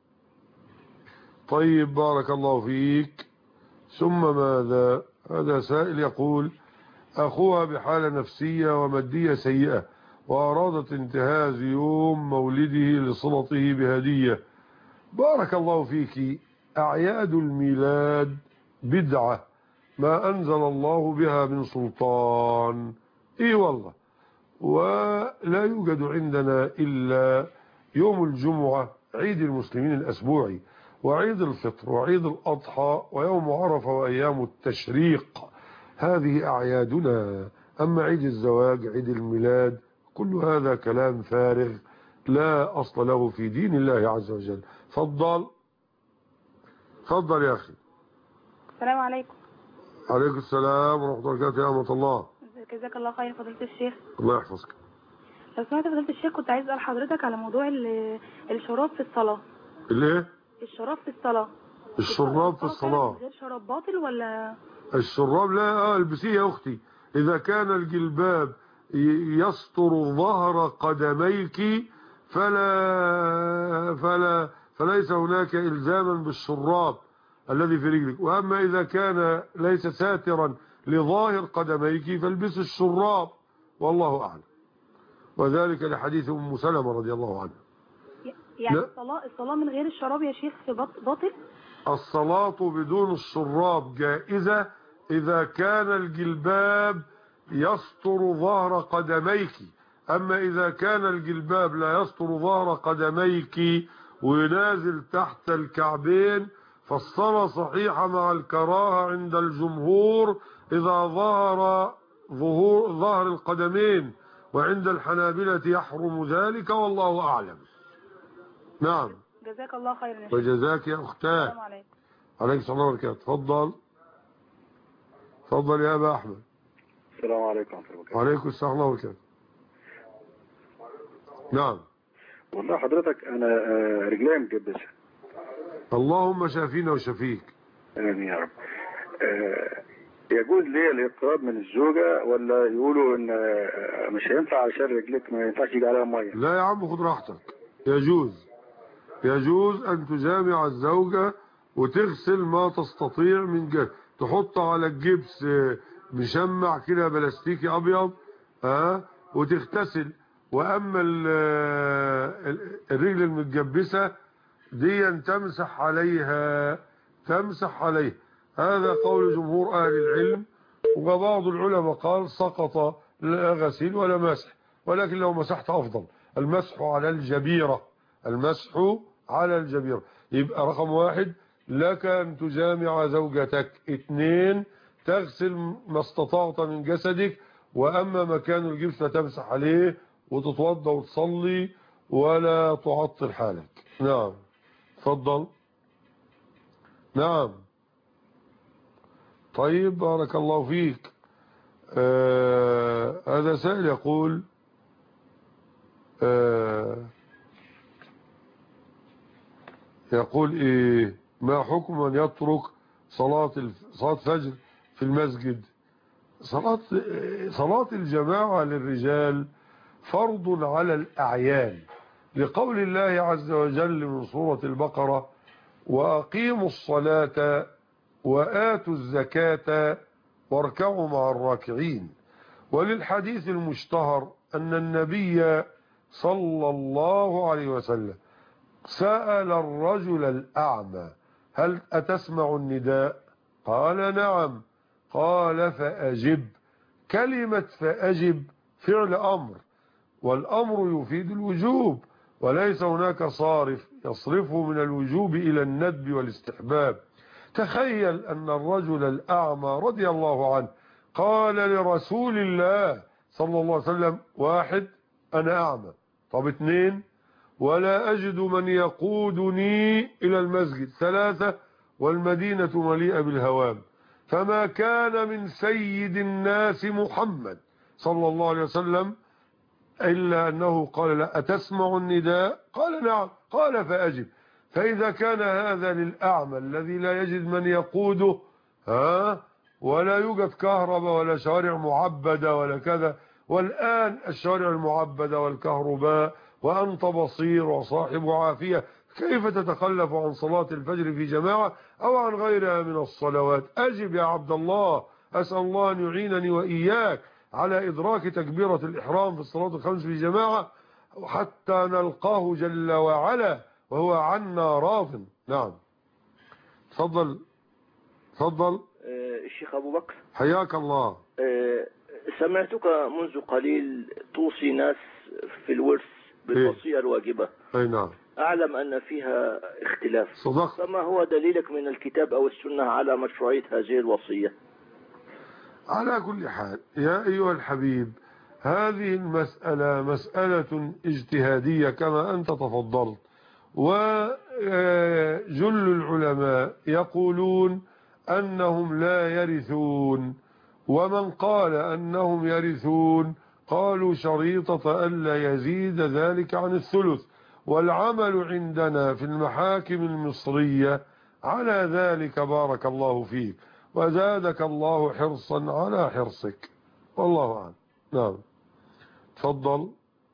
طيب، بارك الله فيك. ثم ماذا؟ هذا سائل يقول أخوها بحالة نفسية ومادية سيئة، وأرادت انتهاز يوم مولده لصلته بهدية. بارك الله فيك. أعياد الميلاد بدعة ما أنزل الله بها من سلطان. إيه والله، ولا يوجد عندنا إلا يوم الجمعة عيد المسلمين الأسبوعي، وعيد الفطر وعيد الأضحى ويوم عرفة وأيام التشريق، هذه أعيادنا. أما عيد الزواج عيد الميلاد كل هذا كلام فارغ لا أصل له في دين الله عز وجل. فضل فضل يا أخي.
السلام عليكم.
عليكم السلام ورحمة الله وبركاته يا أمة الله.
جزاك الله خير فضيلة الشيخ.
الله يحفظك.
لو سمعت فضيلة الشيخ كنت عايز أسأل حضرتك على موضوع الشراب في الصلاة.
الايه؟
الشراب في الصلاة.
الشراب في الصلاة
غير شراب باطل ولا؟
الشراب لا اه البسيه يا أختي، إذا كان الجلباب يستر ظهر قدميك فلا فلا فليس هناك إلزاما بالشراب الذي في رجلك، وأما إذا كان ليس ساترا لظاهر قدميك فالبس الشراب، والله أعلم. وذلك لحديث أم سلمة رضي الله عنها.
يعني الصلاة الصلاة من غير الشراب يا شيخ باطل؟
الصلاة بدون الشراب جائزة إذا كان الجلباب يستر ظهر قدميك، أما إذا كان الجلباب لا يستر ظهر قدميك وينازل تحت الكعبين فالصلاة صحيحة مع الكراهة عند الجمهور إذا ظهر ظهور ظهر القدمين، وعند الحنابلة يحرم ذلك، والله أعلم. نعم.
جزاك الله خيرا.
وجزاك يا أختاه.
السلام عليكم.
عليكم السلام وبركاته. تفضل تفضل يا أبا أحمد.
السلام عليكم ورحمة الله وبركاته.
وعليكم السلام وبركاته. نعم.
والله حضرتك أنا رجلي مجبسة.
اللهم شافينا وشفيك.
آمين يا رب. يجوز ليه الاقتراب من الزوجة، ولا يقولوا ان مش هينفع علشان رجلك ما ينفعش يجي عليها ميه؟
لا يا عم خد راحتك. يجوز يجوز ان تجامع الزوجة وتغسل ما تستطيع من جهة، تحط على الجبس مشمع كده بلاستيكي ابيض ها وتغتسل. واما الرجل المتجبسة دي تمسح عليها تمسح عليها. هذا قول جمهور اهل العلم، وبعض العلماء قال سقط لا غسيل ولا مسح، ولكن لو مسحت افضل. المسح على الجبيرة المسح على الجبيرة. يبقى رقم واحد لك ان تجامع زوجتك. اثنين تغسل ما استطعت من جسدك، واما مكان الجبس فتمسح عليه وتتوضا وتصلي ولا تعطل حالك. نعم تفضل. نعم طيب بارك الله فيك. آه هذا سائل يقول آه يقول ايه ما حكم من يترك صلاة صلاة فجر في المسجد؟ صلاة صلاة الجماعة للرجال فرض على الأعيان، لقول الله عز وجل من سورة البقرة وأقيموا الصلاة وآتوا الزكاة واركعوا مع الراكعين. وللحديث المشتهر أن النبي صلى الله عليه وسلم سأل الرجل الأعمى هل أتسمع النداء؟ قال نعم. قال فأجب. كلمة فأجب فعل أمر، والأمر يفيد الوجوب، وليس هناك صارف يصرفه من الوجوب إلى الندب والاستحباب. تخيل أن الرجل الأعمى رضي الله عنه قال لرسول الله صلى الله عليه وسلم واحد أنا أعمى، طب اثنين ولا أجد من يقودني إلى المسجد، ثلاثة والمدينة مليئة بالهوام، فما كان من سيد الناس محمد صلى الله عليه وسلم إلا أنه قال لا أتسمع النداء؟ قال نعم. قال فأجب. فإذا كان هذا للأعمى الذي لا يجد من يقوده ها ولا يوجد كهرباء ولا شوارع معبدة ولا كذا، والآن الشوارع المعبدة والكهرباء وأنت بصير وصاحب عافية، كيف تتخلف عن صلاة الفجر في جماعة أو عن غيرها من الصلوات؟ أجب يا عبد الله. أسأل الله أن يعينني وإياك على إدراك تكبيرة الإحرام في الصلاة الخمس في جماعة حتى نلقاه جل وعلا وهو عنا راض. نعم تفضل تفضل.
الشيخ أبو بكر
حياك الله.
سمعتك منذ قليل توصي ناس في الورث بالوصية الواجبة.
أي نعم.
أعلم أن فيها اختلاف،
صدقت.
فما هو دليلك من الكتاب أو السنة على مشروعية هذه الوصية؟
على كل حال يا أيها الحبيب، هذه المسألة مسألة اجتهادية كما أنت تفضلت، وجل العلماء يقولون أنهم لا يرثون، ومن قال أنهم يرثون قالوا شريطة ألا يزيد ذلك عن الثلث، والعمل عندنا في المحاكم المصرية على ذلك. بارك الله فيك وزادك الله حرصا على حرصك، والله أعلم. نعم تفضل.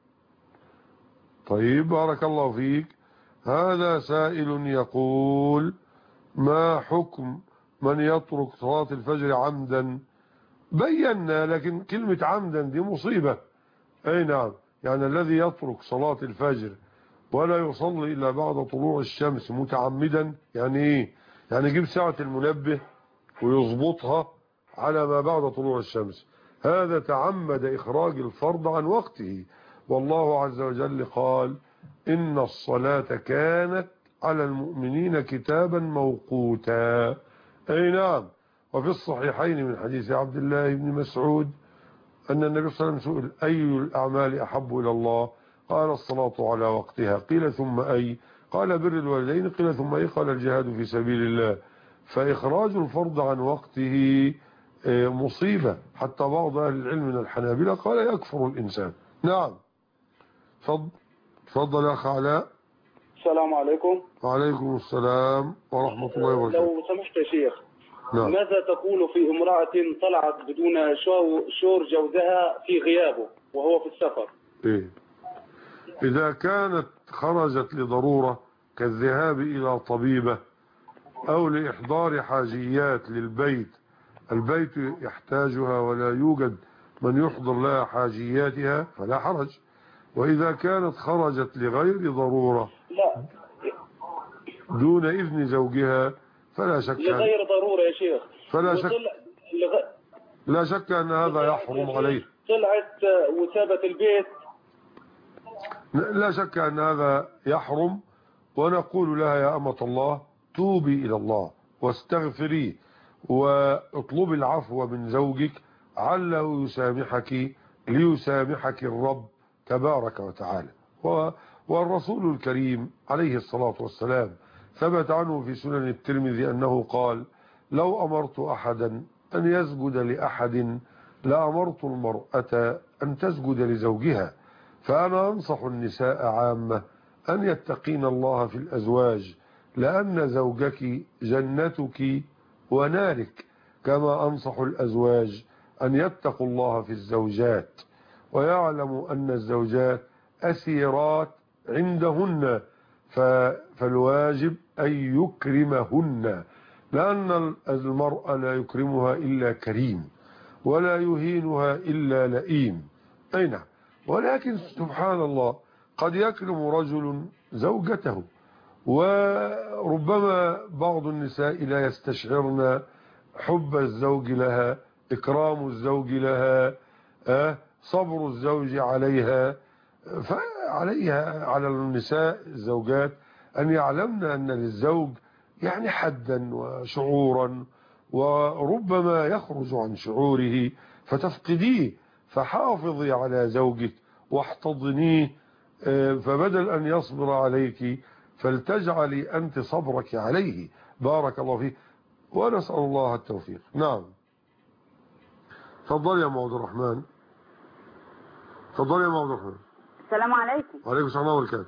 طيب بارك الله فيك. هذا سائل يقول ما حكم من يترك صلاة الفجر عمدا؟ بينا، لكن كلمة عمدا دي مصيبة. أي نعم، يعني الذي يترك صلاة الفجر ولا يصلي إلا بعد طلوع الشمس متعمدا، يعني إيه؟ يعني يجيب ساعة المنبه ويظبطها على ما بعد طلوع الشمس، هذا تعمد إخراج الفرض عن وقته، والله عز وجل قال إن الصلاة كانت على المؤمنين كتابا موقوتا. أي نعم. وفي الصحيحين من حديث عبد الله بن مسعود أن النبي صلى الله عليه وسلم سئل أي الأعمال أحب إلى الله؟ قال الصلاة على وقتها. قيل ثم أي؟ قال بر الوالدين. قيل ثم أي؟ قال الجهاد في سبيل الله. فإخراج الفرض عن وقته مصيبة، حتى بعض أهل العلم من الحنابلة قال يكفر الإنسان. نعم تفضل تفضل يا أخ علاء.
السلام عليكم.
وعليكم السلام ورحمة الله وبركاته.
لو سمحت يا شيخ،
نعم.
ماذا تقول في امرأة طلعت بدون شور جوزها في غيابه وهو في السفر؟
إيه؟ إذا كانت خرجت لضرورة كالذهاب إلى طبيبة أو لإحضار حاجيات للبيت، البيت يحتاجها ولا يوجد من يحضر لها حاجياتها فلا حرج. وإذا كانت خرجت لغير ضرورة
لا
دون إذن زوجها فلا شك
لغير ضرورة يا شيخ
فلا شك
لغ...
لا شك أن هذا يحرم عليه.
طلعت وسابت البيت،
لا شك أن هذا يحرم، ونقول لها يا أمة الله توبي إلى الله واستغفري واطلبي العفو من زوجك عله يسامحك ليسامحك الرب تبارك وتعالى. والرسول الكريم عليه الصلاة والسلام ثبت عنه في سنن الترمذي أنه قال لو أمرت أحدا أن يسجد لأحد لأمرت المرأة أن تسجد لزوجها. فأنا أنصح النساء عامة أن يتقين الله في الأزواج، لأن زوجك جنتك ونارك، كما أنصح الأزواج أن يتقوا الله في الزوجات ويعلموا أن الزوجات أسيرات عندهن، فالواجب أن يكرمهن، لأن المرأة لا يكرمها إلا كريم ولا يهينها إلا لئيم. أي نعم. ولكن سبحان الله قد يكرم رجل زوجته، وربما بعض النساء لا يستشعرن حب الزوج لها، إكرام الزوج لها، صبر الزوج عليها. فعليها على النساء الزوجات أن يعلمن أن للزوج يعني حدا وشعورا، وربما يخرج عن شعوره فتفقديه، فحافظي على زوجك واحتضنيه، فبدل أن يصبر عليك فلتجعلي أنت صبرك عليه. بارك الله فيك ونسأل الله التوفيق. نعم تفضل يا ام عبد الرحمن. تفضل يا ام عبد الرحمن.
السلام عليكم.
وعليكم السلام وبركاته.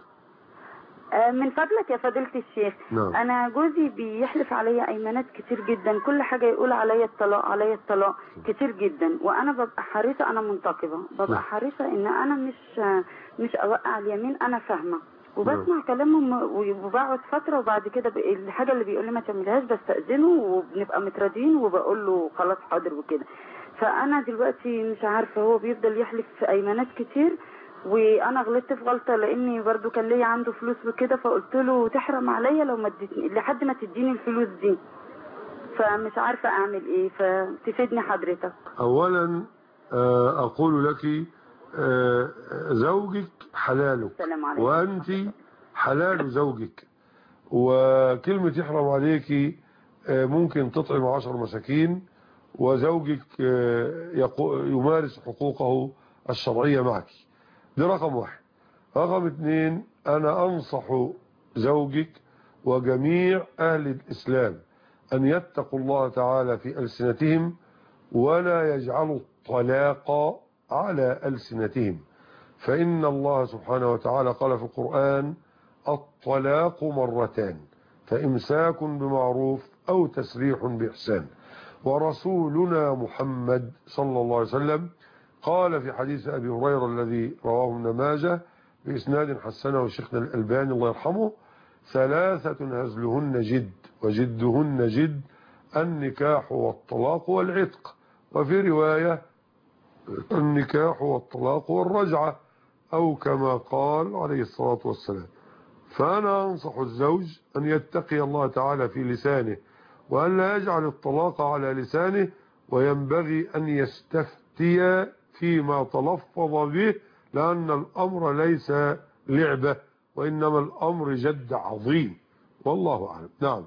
من فضلك يا فضيلة الشيخ،
نعم.
أنا جوزي بيحلف عليا أيمانات كتير جدا، كل حاجة يقول عليا الطلاق عليا الطلاق كتير جدا، وأنا ببقى حريصة، أنا منتقبة، ببقى حريصة إن أنا مش مش أوقع اليمين، أنا فاهمة وبسمع كلامهم، وبقعد فترة وبعد كده الحاجة اللي بيقول لي ما تعملهاش بستأذنه وبنبقى متراضيين وبقول له خلاص حاضر وكده. فأنا دلوقتي مش عارفة، هو بيفضل يحلف في أيمانات كتير، وانا غلطت في غلطه لاني برضو كان ليا عنده فلوس وكده، فقلت له تحرم عليا لو ما اديتني لحد ما تديني الفلوس دي، فمش عارفه اعمل ايه، فتفيدني حضرتك.
اولا اقول لك زوجك حلالك وانت حلال زوجك، وكلمه يحرم عليك ممكن تطعم عشر مساكين وزوجك يمارس حقوقه الشرعيه معك. دي رقم واحد. رقم اثنين، انا انصح زوجك وجميع اهل الاسلام ان يتقوا الله تعالى في السنتهم ولا يجعلوا الطلاق على السنتهم، فان الله سبحانه وتعالى قال في القرآن الطلاق مرتان فامساك بمعروف او تسريح باحسان. ورسولنا محمد صلى الله عليه وسلم قال في حديث أبي هريرة الذي رواه ابن ماجه بإسناد حسنه شيخنا الألباني الله يرحمه: ثلاثة هزلهن جد وجدهن جد، النكاح والطلاق والعتق، وفي رواية النكاح والطلاق والرجعة، أو كما قال عليه الصلاة والسلام. فأنا أنصح الزوج أن يتقي الله تعالى في لسانه وأن لا يجعل الطلاق على لسانه، وينبغي أن يستفتي فيما تلفظ به، لأن الأمر ليس لعبة وإنما الأمر جد عظيم، والله أعلم. نعم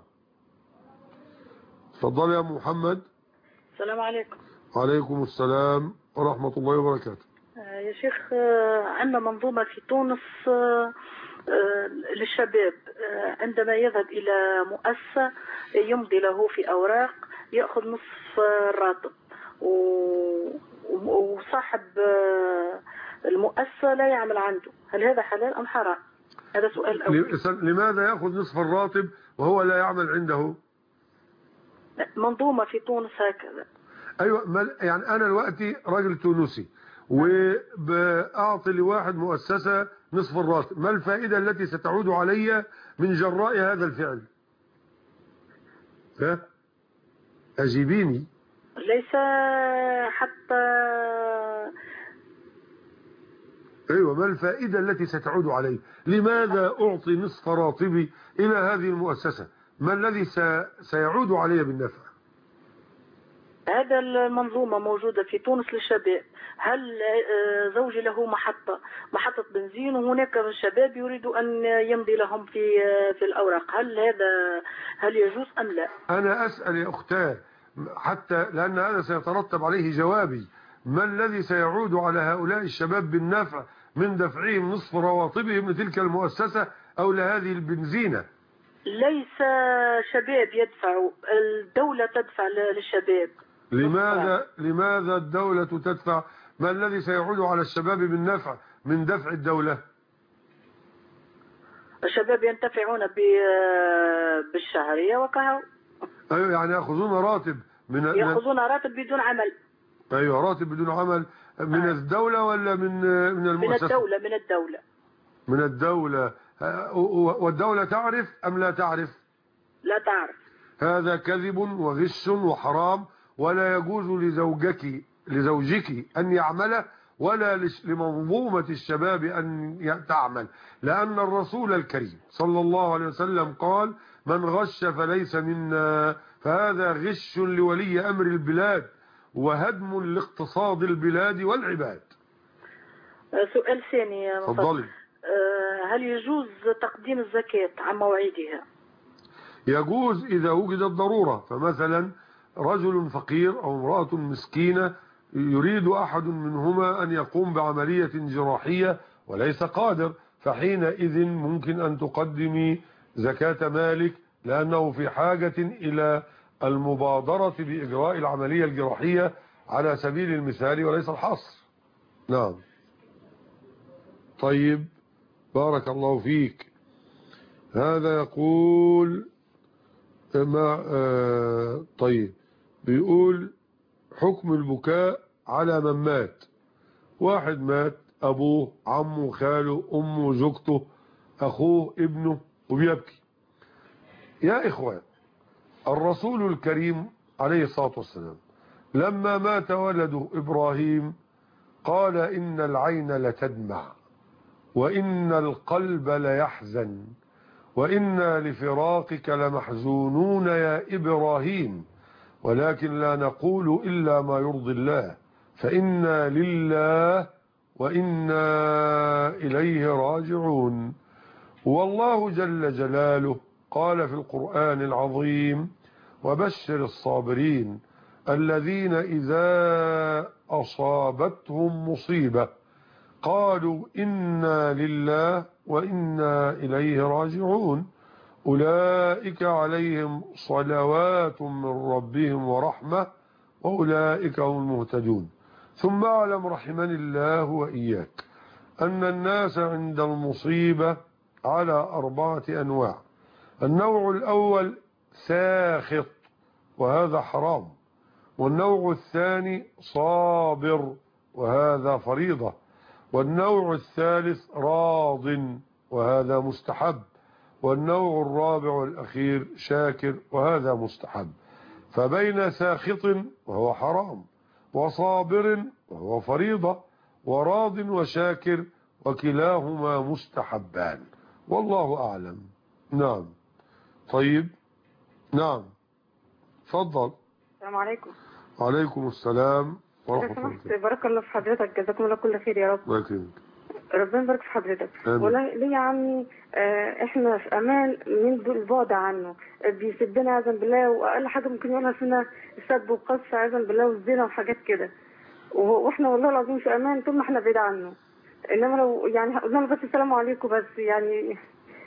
تفضل يا محمد.
السلام عليكم.
وعليكم السلام ورحمة الله وبركاته.
يا شيخ عندنا منظومة في تونس للشباب، عندما يذهب إلى مؤسسة يمضي له في أوراق يأخذ نصف الراتب، وصاحب المؤسسة لا يعمل عنده، هل هذا حلال أم حرام؟ هذا سؤال أول.
لماذا يأخذ نصف الراتب وهو لا يعمل عنده؟
منظومة في تونس هكذا.
ايوه يعني انا دلوقتي راجل تونسي وبأعطي لواحد مؤسسة نصف الراتب، ما الفائدة التي ستعود علي من جراء هذا الفعل؟ ها أجيبيني.
ليس حتى
أيوة، ما الفائدة التي ستعود علي؟ لماذا أعطي نصف راتبي إلى هذه المؤسسة؟ ما الذي سيعود علي بالنفع؟
هذا المنظومة موجودة في تونس للشباب. هل زوجي له محطة محطة بنزين، وهناك من الشباب يريدوا أن يمضي لهم في في الأوراق، هل هذا هل يجوز أم لا؟
أنا أسأل يا أختاه حتى لأن هذا سيترتب عليه جوابي. ما الذي سيعود على هؤلاء الشباب بالنفع من دفعهم نصف رواتبهم لتلك المؤسسة أو لهذه البنزينة؟
ليس شباب يدفعوا، الدولة تدفع للشباب.
لماذا لماذا الدولة تدفع؟ ما الذي سيعود على الشباب بالنفع من دفع الدولة؟
الشباب ينتفعون بالشهرية وكهو.
أيوة، يعني يأخذون راتب من
يأخذون راتب بدون عمل.
أيوة، راتب بدون عمل من آه. الدولة ولا من من المؤسسة؟
من الدولة. من الدولة
من الدولة. والدولة تعرف أم لا تعرف؟
لا تعرف.
هذا كذب وغش وحرام، ولا يجوز لزوجك لزوجك أن يعمل ولا لمنظومة الشباب أن تعمل، لأن الرسول الكريم صلى الله عليه وسلم قال: من غش فليس منا. فهذا غش لولي أمر البلاد وهدم لاقتصاد البلاد والعباد.
سؤال ثاني يا
تفضلي.
هل يجوز تقديم الزكاة عن موعدها؟
يجوز إذا وجدت ضرورة، فمثلا رجل فقير أو امرأة مسكينة يريد أحد منهما أن يقوم بعملية جراحية وليس قادر، فحينئذ ممكن أن تقدمي زكاة مالك لأنه في حاجة إلى المبادرة بإجراء العملية الجراحية على سبيل المثال وليس الحصر. نعم. طيب، بارك الله فيك. هذا يقول ما آه طيب بيقول حكم البكاء على من مات. واحد مات، أبوه، عمه، خاله، أمه، زوجته، أخوه، ابنه، وبيبكي. يا إخوان، الرسول الكريم عليه الصلاة والسلام لما مات ولده إبراهيم قال: إن العين لتدمع وإن القلب ليحزن وإنا لفراقك لمحزونون يا إبراهيم، ولكن لا نقول إلا ما يرضي الله، فإنا لله وإنا إليه راجعون. والله جل جلاله قال في القرآن العظيم: وبشر الصابرين الذين إذا أصابتهم مصيبة قالوا إنا لله وإنا إليه راجعون، أولئك عليهم صلوات من ربهم ورحمة وأولئك هم المهتدون. ثم أعلم رحمني الله وإياك أن الناس عند المصيبة على أربعة أنواع. النوع الأول ساخط وهذا حرام، والنوع الثاني صابر وهذا فريضة، والنوع الثالث راض وهذا مستحب، والنوع الرابع والأخير شاكر وهذا مستحب. فبين ساخط وهو حرام وصابر وهو فريضة وراض وشاكر وكلاهما مستحبان، والله أعلم. نعم. طيب. نعم، تفضل.
السلام عليكم.
وعليكم السلام ورحمة الله.
بارك الله في حضرتك، جزاكم الله كل خير يا رب.
الله يكرمك.
ربنا يبارك في حضرتك. والله ليه يا عمي آه احنا في امان من البعد عنه، بيسبنا عياذا بالله، واقل حاجه ممكن يقولها فينا السب والقذف عياذا بالله والزنا وحاجات كده، واحنا والله العظيم في امان طول ما احنا بعيد عنه. انما لو يعني قلنا له بس السلام عليكم بس يعني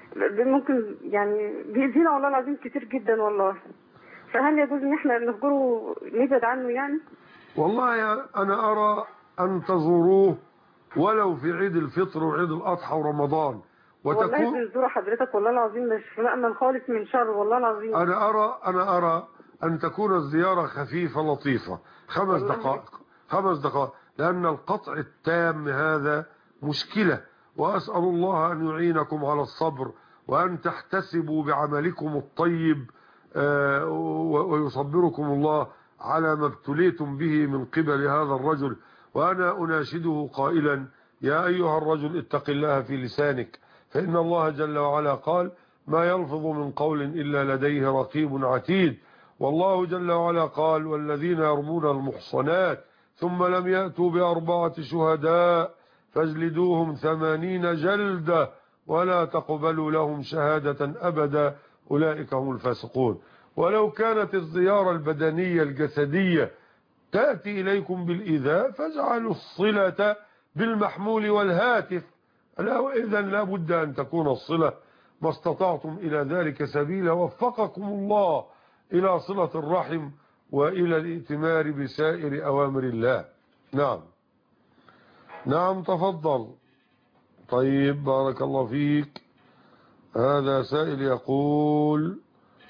ممكن يعني بيأذينا والله العظيم كتير جدا والله. فهل يجوز ان احنا نهجره نبعد عنه يعني؟
والله يا انا ارى ان تزوروه ولو في عيد الفطر وعيد الاضحى ورمضان، وتكون
والله بنزور حضرتك والله العظيم مش مأمن خالص من شر والله العظيم.
انا ارى انا ارى أن تكون الزيارة خفيفة لطيفة، خمس دقائق خمس دقائق لأن القطع التام هذا مشكلة. وأسأل الله أن يعينكم على الصبر وأن تحتسبوا بعملكم الطيب ويصبركم الله على ما ابتليتم به من قبل هذا الرجل. وأنا أناشده قائلا: يا أيها الرجل اتق الله في لسانك، فإن الله جل وعلا قال: ما يلفظ من قول إلا لديه رقيب عتيد. والله جل وعلا قال: والذين يرمون المحصنات ثم لم يأتوا بأربعة شهداء فاجلدوهم ثمانين جلدة ولا تقبلوا لهم شهادة أبدا أولئك هم الفاسقون. ولو كانت الزيارة البدنية الجسدية تأتي إليكم بالإيذاء فاجعلوا الصلة بالمحمول والهاتف، إذن لا بد أن تكون الصلة ما استطعتم إلى ذلك سبيلا. وفقكم الله إلى صلة الرحم وإلى الائتمار بسائر أوامر الله. نعم نعم تفضل. طيب بارك الله فيك. هذا سائل يقول: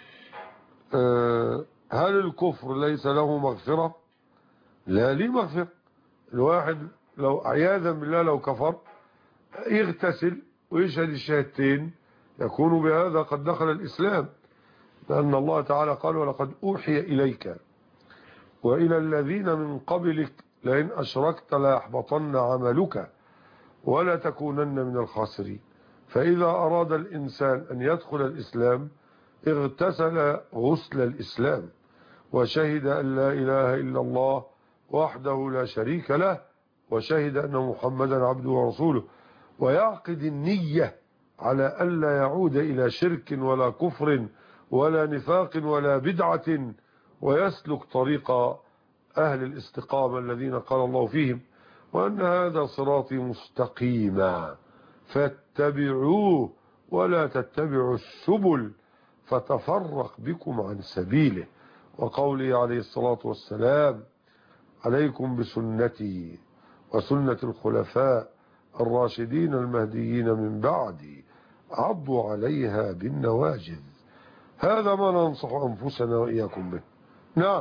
أه هل الكفر ليس له مغفرة؟ لا ليه مغفرة. الواحد لو عياذا بالله لو كفر يغتسل ويشهد الشهادتين يكون بهذا قد دخل الإسلام، لأن الله تعالى قال: ولقد أوحي إليك وإلى الذين من قبلك لئن أشركت ليحبطن عملك ولا تكونن من الخاسرين. فإذا أراد الإنسان أن يدخل الإسلام اغتسل غسل الإسلام وشهد أن لا إله إلا الله وحده لا شريك له وشهد أن محمدا عبده ورسوله، ويعقد النية على ألا يعود إلى شرك ولا كفر ولا نفاق ولا بدعة، ويسلك طريق أهل الاستقامة الذين قال الله فيهم: وأن هذا صراطي مستقيما فاتبعوه ولا تتبعوا السبل فتفرق بكم عن سبيله. وقوله عليه الصلاة والسلام: عليكم بسنتي وسنة الخلفاء الراشدين المهديين من بعدي عضوا عليها بالنواجذ. هذا ما ننصح أنفسنا وإياكم به. نعم.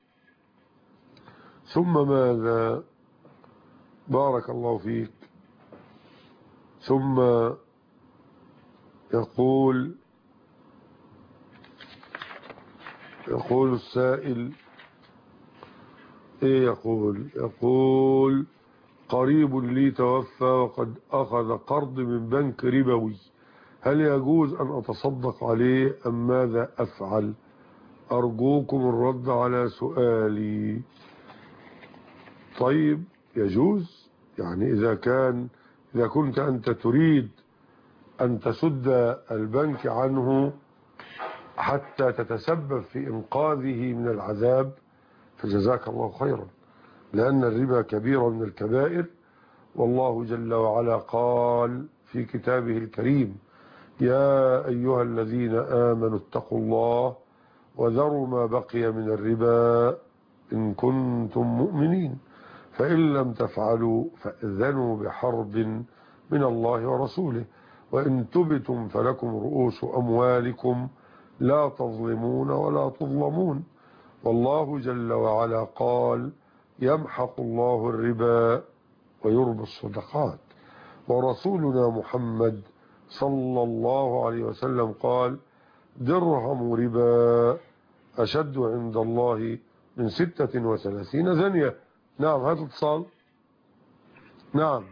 ثم ماذا؟ بارك الله فيك. ثم يقول يقول السائل ايه يقول يقول قريب لي توفى وقد أخذ قرض من بنك ربوي، هل يجوز أن أتصدق عليه أم ماذا أفعل؟ أرجوكم الرد على سؤالي. طيب يجوز، يعني إذا كان إذا كنت أنت تريد أن تسد البنك عنه حتى تتسبب في إنقاذه من العذاب فجزاك الله خيرا، لأن الربا كبيرة من الكبائر. والله جل وعلا قال في كتابه الكريم: يا أيها الذين آمنوا اتقوا الله وذروا ما بقي من الربا إن كنتم مؤمنين فإن لم تفعلوا فأذنوا بحرب من الله ورسوله وإن تبتم فلكم رؤوس أموالكم لا تظلمون ولا تظلمون. والله جل وعلا قال: يمحق الله الربا ويربي الصدقات. ورسولنا محمد صلى الله عليه وسلم قال: درهم ربا أشد عند الله من ستة وثلاثين زنية. نعم هذا اتصال. نعم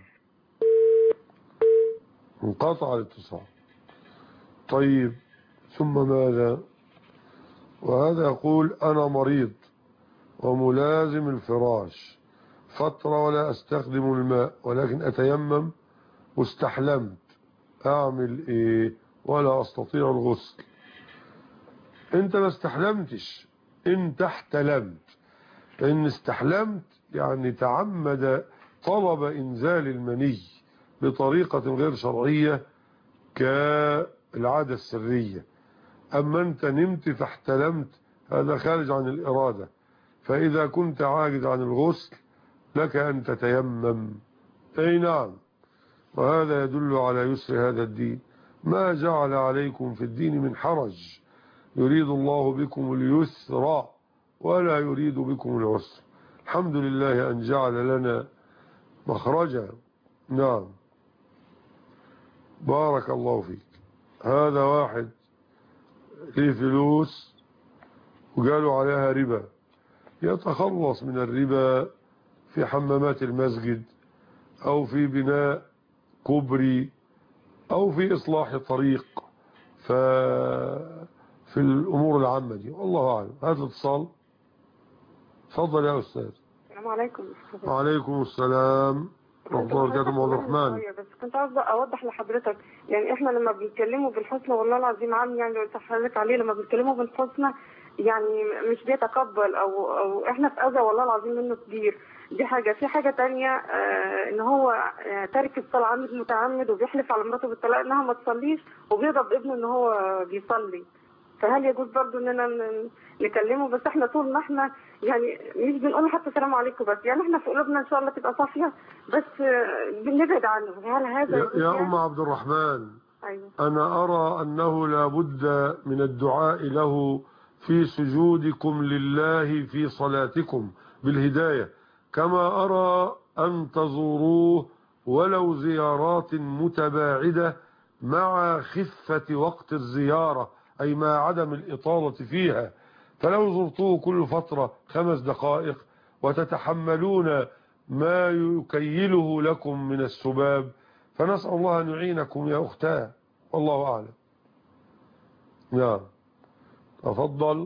انقطع الاتصال. طيب ثم ماذا؟ وهذا يقول: أنا مريض وملازم الفراش فترة ولا أستخدم الماء ولكن أتيمم واستحلمت، أعمل إيه ولا أستطيع الغسل؟ أنت ما استحلمتش، أنت احتلمت. فإن استحلمت يعني تعمد طلب إنزال المني بطريقة غير شرعية كالعادة السرية. أما أنت نمت فاحتلمت هذا خارج عن الإرادة. فإذا كنت عاجز عن الغسل لك أن تتيمم. أي نعم. وهذا يدل على يسر هذا الدين، ما جعل عليكم في الدين من حرج، يريد الله بكم اليسر ولا يريد بكم العسر. الحمد لله أن جعل لنا مخرجا. نعم بارك الله فيك. هذا واحد ليه فلوس وقالوا عليها ربا، يتخلص من الربا في حمامات المسجد أو في بناء كوبري أو في إصلاح طريق في الأمور العامة دي، والله أعلم. هذا الاتصال. تفضل يا أستاذ.
السلام عليكم.
وعليكم السلام ورحمة الله وبركاته. عبد الرحمن.
بس كنت عاوزة أوضح لحضرتك، يعني إحنا لما بنتكلموا بالحسنى والله العظيم عام يعني لو تحرك عليه، لما بنتكلموا بالحسنى يعني مش بيتقبل أو أو إحنا في أذى والله العظيم منه كبير. دي حاجة. في حاجة تانية آه إن هو آه تارك الصلاة عامد متعمد وبيحلف على مراته بالطلاق إنها ما تصليش وبيضرب ابنه إن هو بيصلي. فهل يجوز برضه إننا نكلمه؟ بس إحنا طول ما إحنا يعني مش بنقول حتى السلام عليكم، بس يعني إحنا في قلوبنا إن شاء الله تبقى صافية، بس آه بنبعد عنه. هل هذا
يا, يا
يعني؟
أم عبد الرحمن.
أيوة.
أنا أرى أنه لا بد من الدعاء له في سجودكم لله في صلاتكم بالهداية، كما أرى أن تزوروه ولو زيارات متباعدة مع خفة وقت الزيارة، أي مع عدم الإطالة فيها. فلو زرتوه كل فترة خمس دقائق وتتحملون ما يكيله لكم من السباب، فنسأل الله أن يعينكم يا أختاه، والله أعلم. نعم تفضل.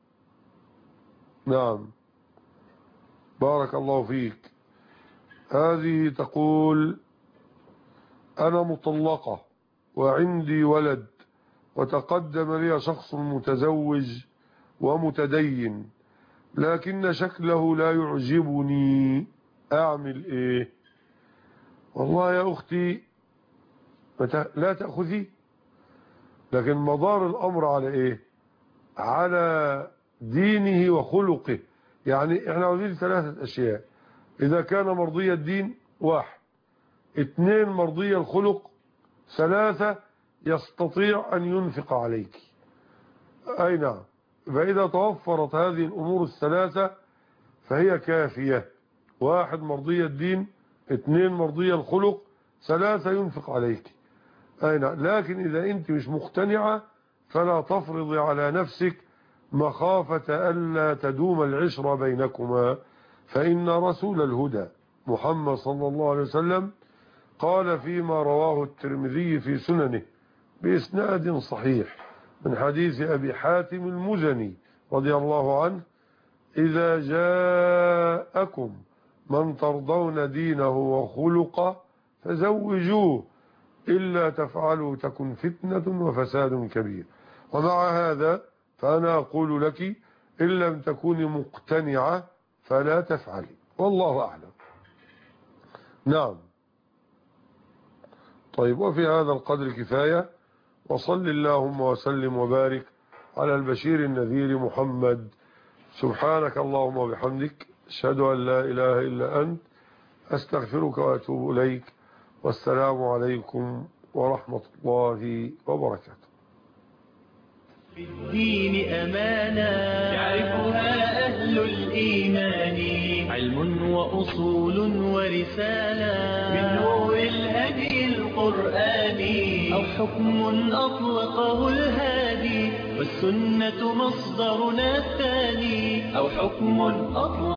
نعم بارك الله فيك. هذه تقول: أنا مطلقة وعندي ولد، وتقدم لي شخص متزوج ومتدين، لكن شكله لا يعجبني، أعمل إيه؟ والله يا أختي لا تأخذي، لكن مدار الأمر على إيه؟ على دينه وخلقه. يعني احنا عاوزين ثلاثة أشياء: إذا كان مرضي الدين، واحد. اثنين مرضي الخلق. ثلاثة يستطيع أن ينفق عليك. أي نعم. فإذا توفرت هذه الأمور الثلاثة فهي كافية: واحد مرضي الدين، اثنين مرضي الخلق، ثلاثة ينفق عليك. أي نعم. لكن إذا أنت مش مقتنعة فلا تفرضي على نفسك مخافة ألا تدوم العشرة بينكما، فإن رسول الهدى محمد صلى الله عليه وسلم قال فيما رواه الترمذي في سننه بإسناد صحيح من حديث أبي حاتم المزني رضي الله عنه: إذا جاءكم من ترضون دينه وخلقه فزوجوه، إلا تفعلوا تكن فتنة وفساد كبير. ومع هذا فأنا أقول لك: إن لم تكوني مقتنعة فلا تفعلي، والله أعلم. نعم. طيب، وفي هذا القدر كفاية، وصل اللهم وسلم وبارك على البشير النذير محمد. سبحانك اللهم وبحمدك، أشهد أن لا إله إلا أنت، أستغفرك وأتوب إليك، والسلام عليكم ورحمة الله وبركاته.
في الدين أمانة يعرفها أهل الإيمان، علم وأصول ورسالة من نور الهدي القرآني، أو حكم أطلقه الهادي والسنة مصدرنا الثاني، أو حكم أطلقه